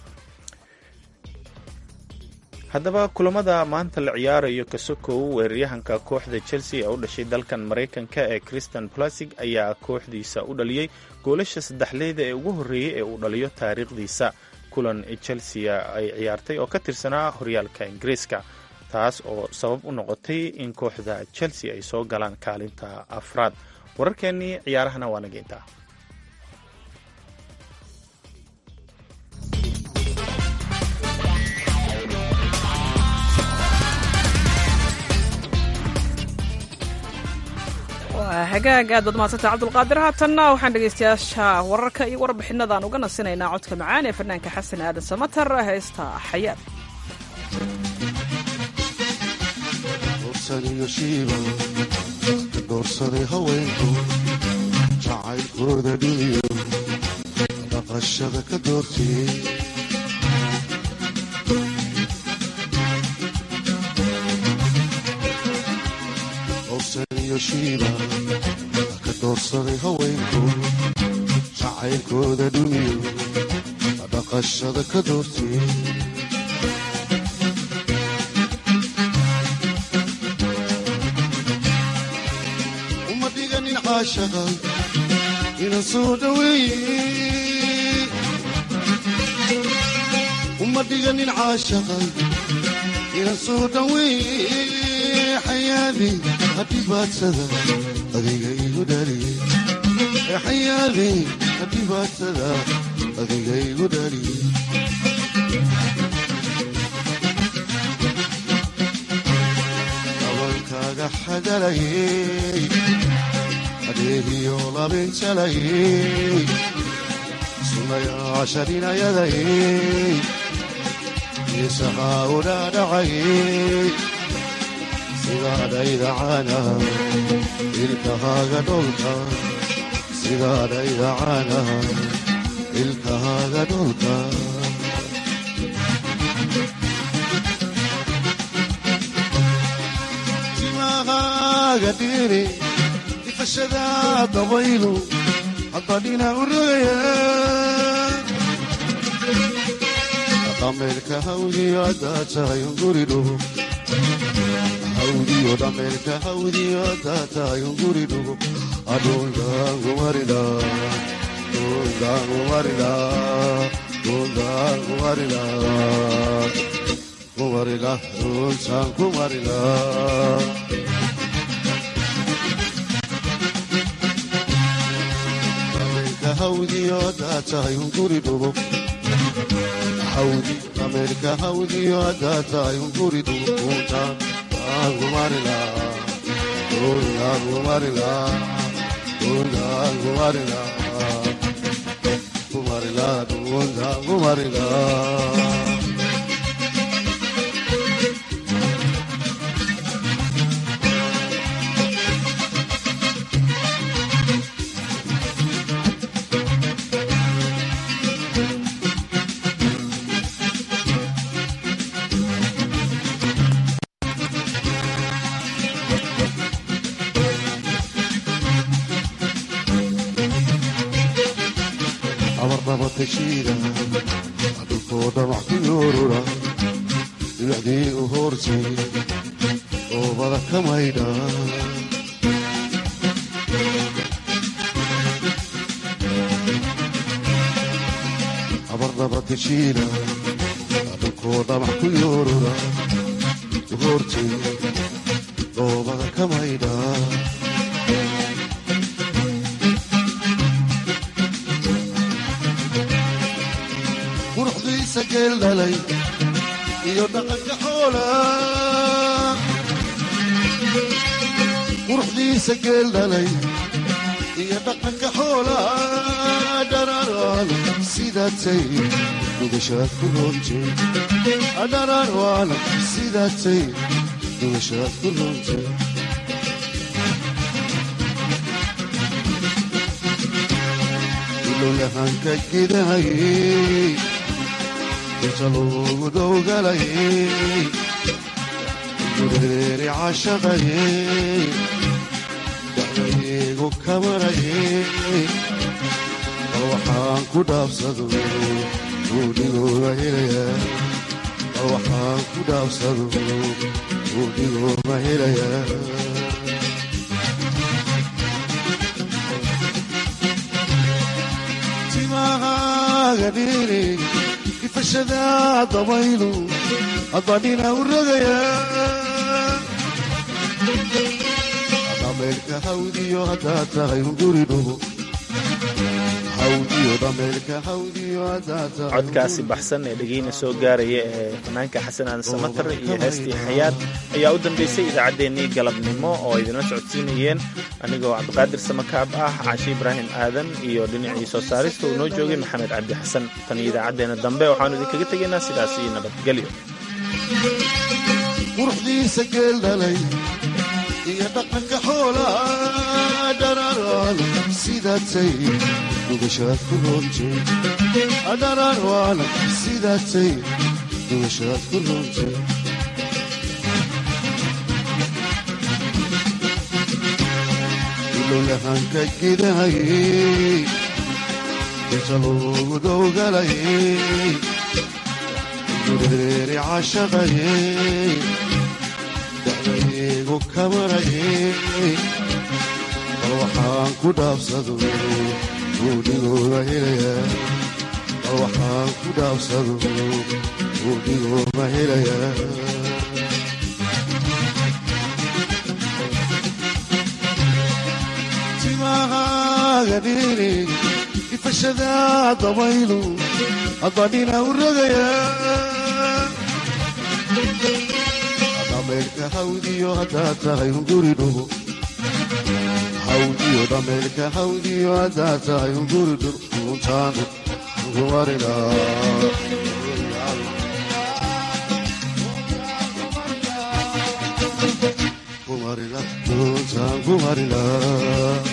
haddaba kulamada maanta la ciyaarayo kasokow weeraryahanka kooxda chelsea ee u dhashay dalkan maraykanka ee christian plasig ayaa kooxdiisa u dhaliyey goolasha saddexleyda ee ugu horreeyey ee uu dhaliyo taariikhdiisa kulan chelsea ay ciyaartay oo ka tirsanaa horyaalka ingiriiska, taas oo sabab u noqotay in kooxda chelsea ay soo galaan kaalinta afraad. wararkeennii ciyaarahana waa nageyntaa. hagaag aad baad mahadsantay cabdulqaadir. haatanna waxaan dhegaystayaasha wararka iyo warbixinadaan uga nasinaynaa codka macaan ee fanaanka xasan aadan samatar heesta xayaad. doorsaday haweenku jacaylkooda dhiniyo dhaqashada ka doortiyey shiiba ka doorsaday haweenku jacaylkooda dhumiyo dhaqashada ka doortiyey uma dhiganin caashaqa ina soo dhaweeye uma dhiganin caashaqa ina soo dhaweeye xayaadi hadibaadsada adiga igu dhaliyey xayaadi hadibaadsada adiga igu dhaliyey dabankaaga xadalayey adeegiyo labinjalayey sunayaasha dhinayadayey geesahaa udhaadhacayay sidaadhayda caanaha ilkahaaga dholka sidaadhayda caanaha ilkahaaga dholka timahaaga dhiiri ifashada dabaylu haddadhina u rogaya dhameelka hawdiyo haddaad tahay unguridhugo hawdiyo dhameelka hawdiyo haddaad tahay unguridhugo adhuldaangumarila dhuldaangumarila dhuldaangumarila kumarila dhultaan kumarila dhameelka hawdiyo haddaad tahay unguridhugo hawdi dhameelka hawdiyo haddaad tahay unguridhugo dhultaan kumarila dhultaan kumarila dhultaan kumarila kumarila dhultaan kumarila adulkoo dhamac ku yoorura dhibacdii u hoortay oobada ka maydha abardaba tashiida adulkoo dhamac ku yoorura u hoortay oobada ka maydha geeldhalay iyo dhaqanka xoola quruxdiisa geeldhalay iyo dhaqanka xoola dhararwaana sidaatay dhugashaad ku roontay dhararwaana sidaatay dhugashaad ku roontay ilolahanka gidahayey inta loogu dowgalayay gureeri cashaqayay dacdaygu kamarayay bal waxaan ku dhaabsado guudhigooga helayaa bal waxaan ku dhaabsado guudhigooga helayaa timahaaga dhiiri ifashada dabaylu haddadhina u rogaya dhameelka hawdiyo haddaad tahay unguridhugo hawdiyo dhameelka hawdiyo haddaad tahay codkaasi baxsan ee dhegeyna soo gaaraya ee fanaanka xasan aadan samatar iyo heestii xayaad ayaa u dambeysay idaacaddeenii galabnimo oo idinla socodsiinayeen anigoo cabdiqaadir samakaab ah caashi ibraahim aadan iyo dhinacii soo saarista uu noo joogay maxamed cabdi xasan tan iyo idaacaddeenna dambe waxaanu idinkaga tegaynaa sidaas iyo nabadgelyo quruxdiisa geeldhalay iyo dhaqanka xoola dhararwaana sidaatay dhugashaad ku roontay dhararwaana sidaatay dhugashaad ku roontay ilolahanka gidahayey inta loogu dowgalayay gureeri cashaqayay dacdaygu kamarayay bal waxaan ku dhaabsado guudhigooga helayaa bal waxaan ku dhaabsado guudhigooga helayaa timahaaga dhiiri ifashada dabaylu haddadhina u rogaya dhameelka hawdiyo haddaad tahay unguridhugo hawdiyo dhameelka hawdiyo haddaad tahay unguridhugo untaan kumarila marila, doontaan ku marila.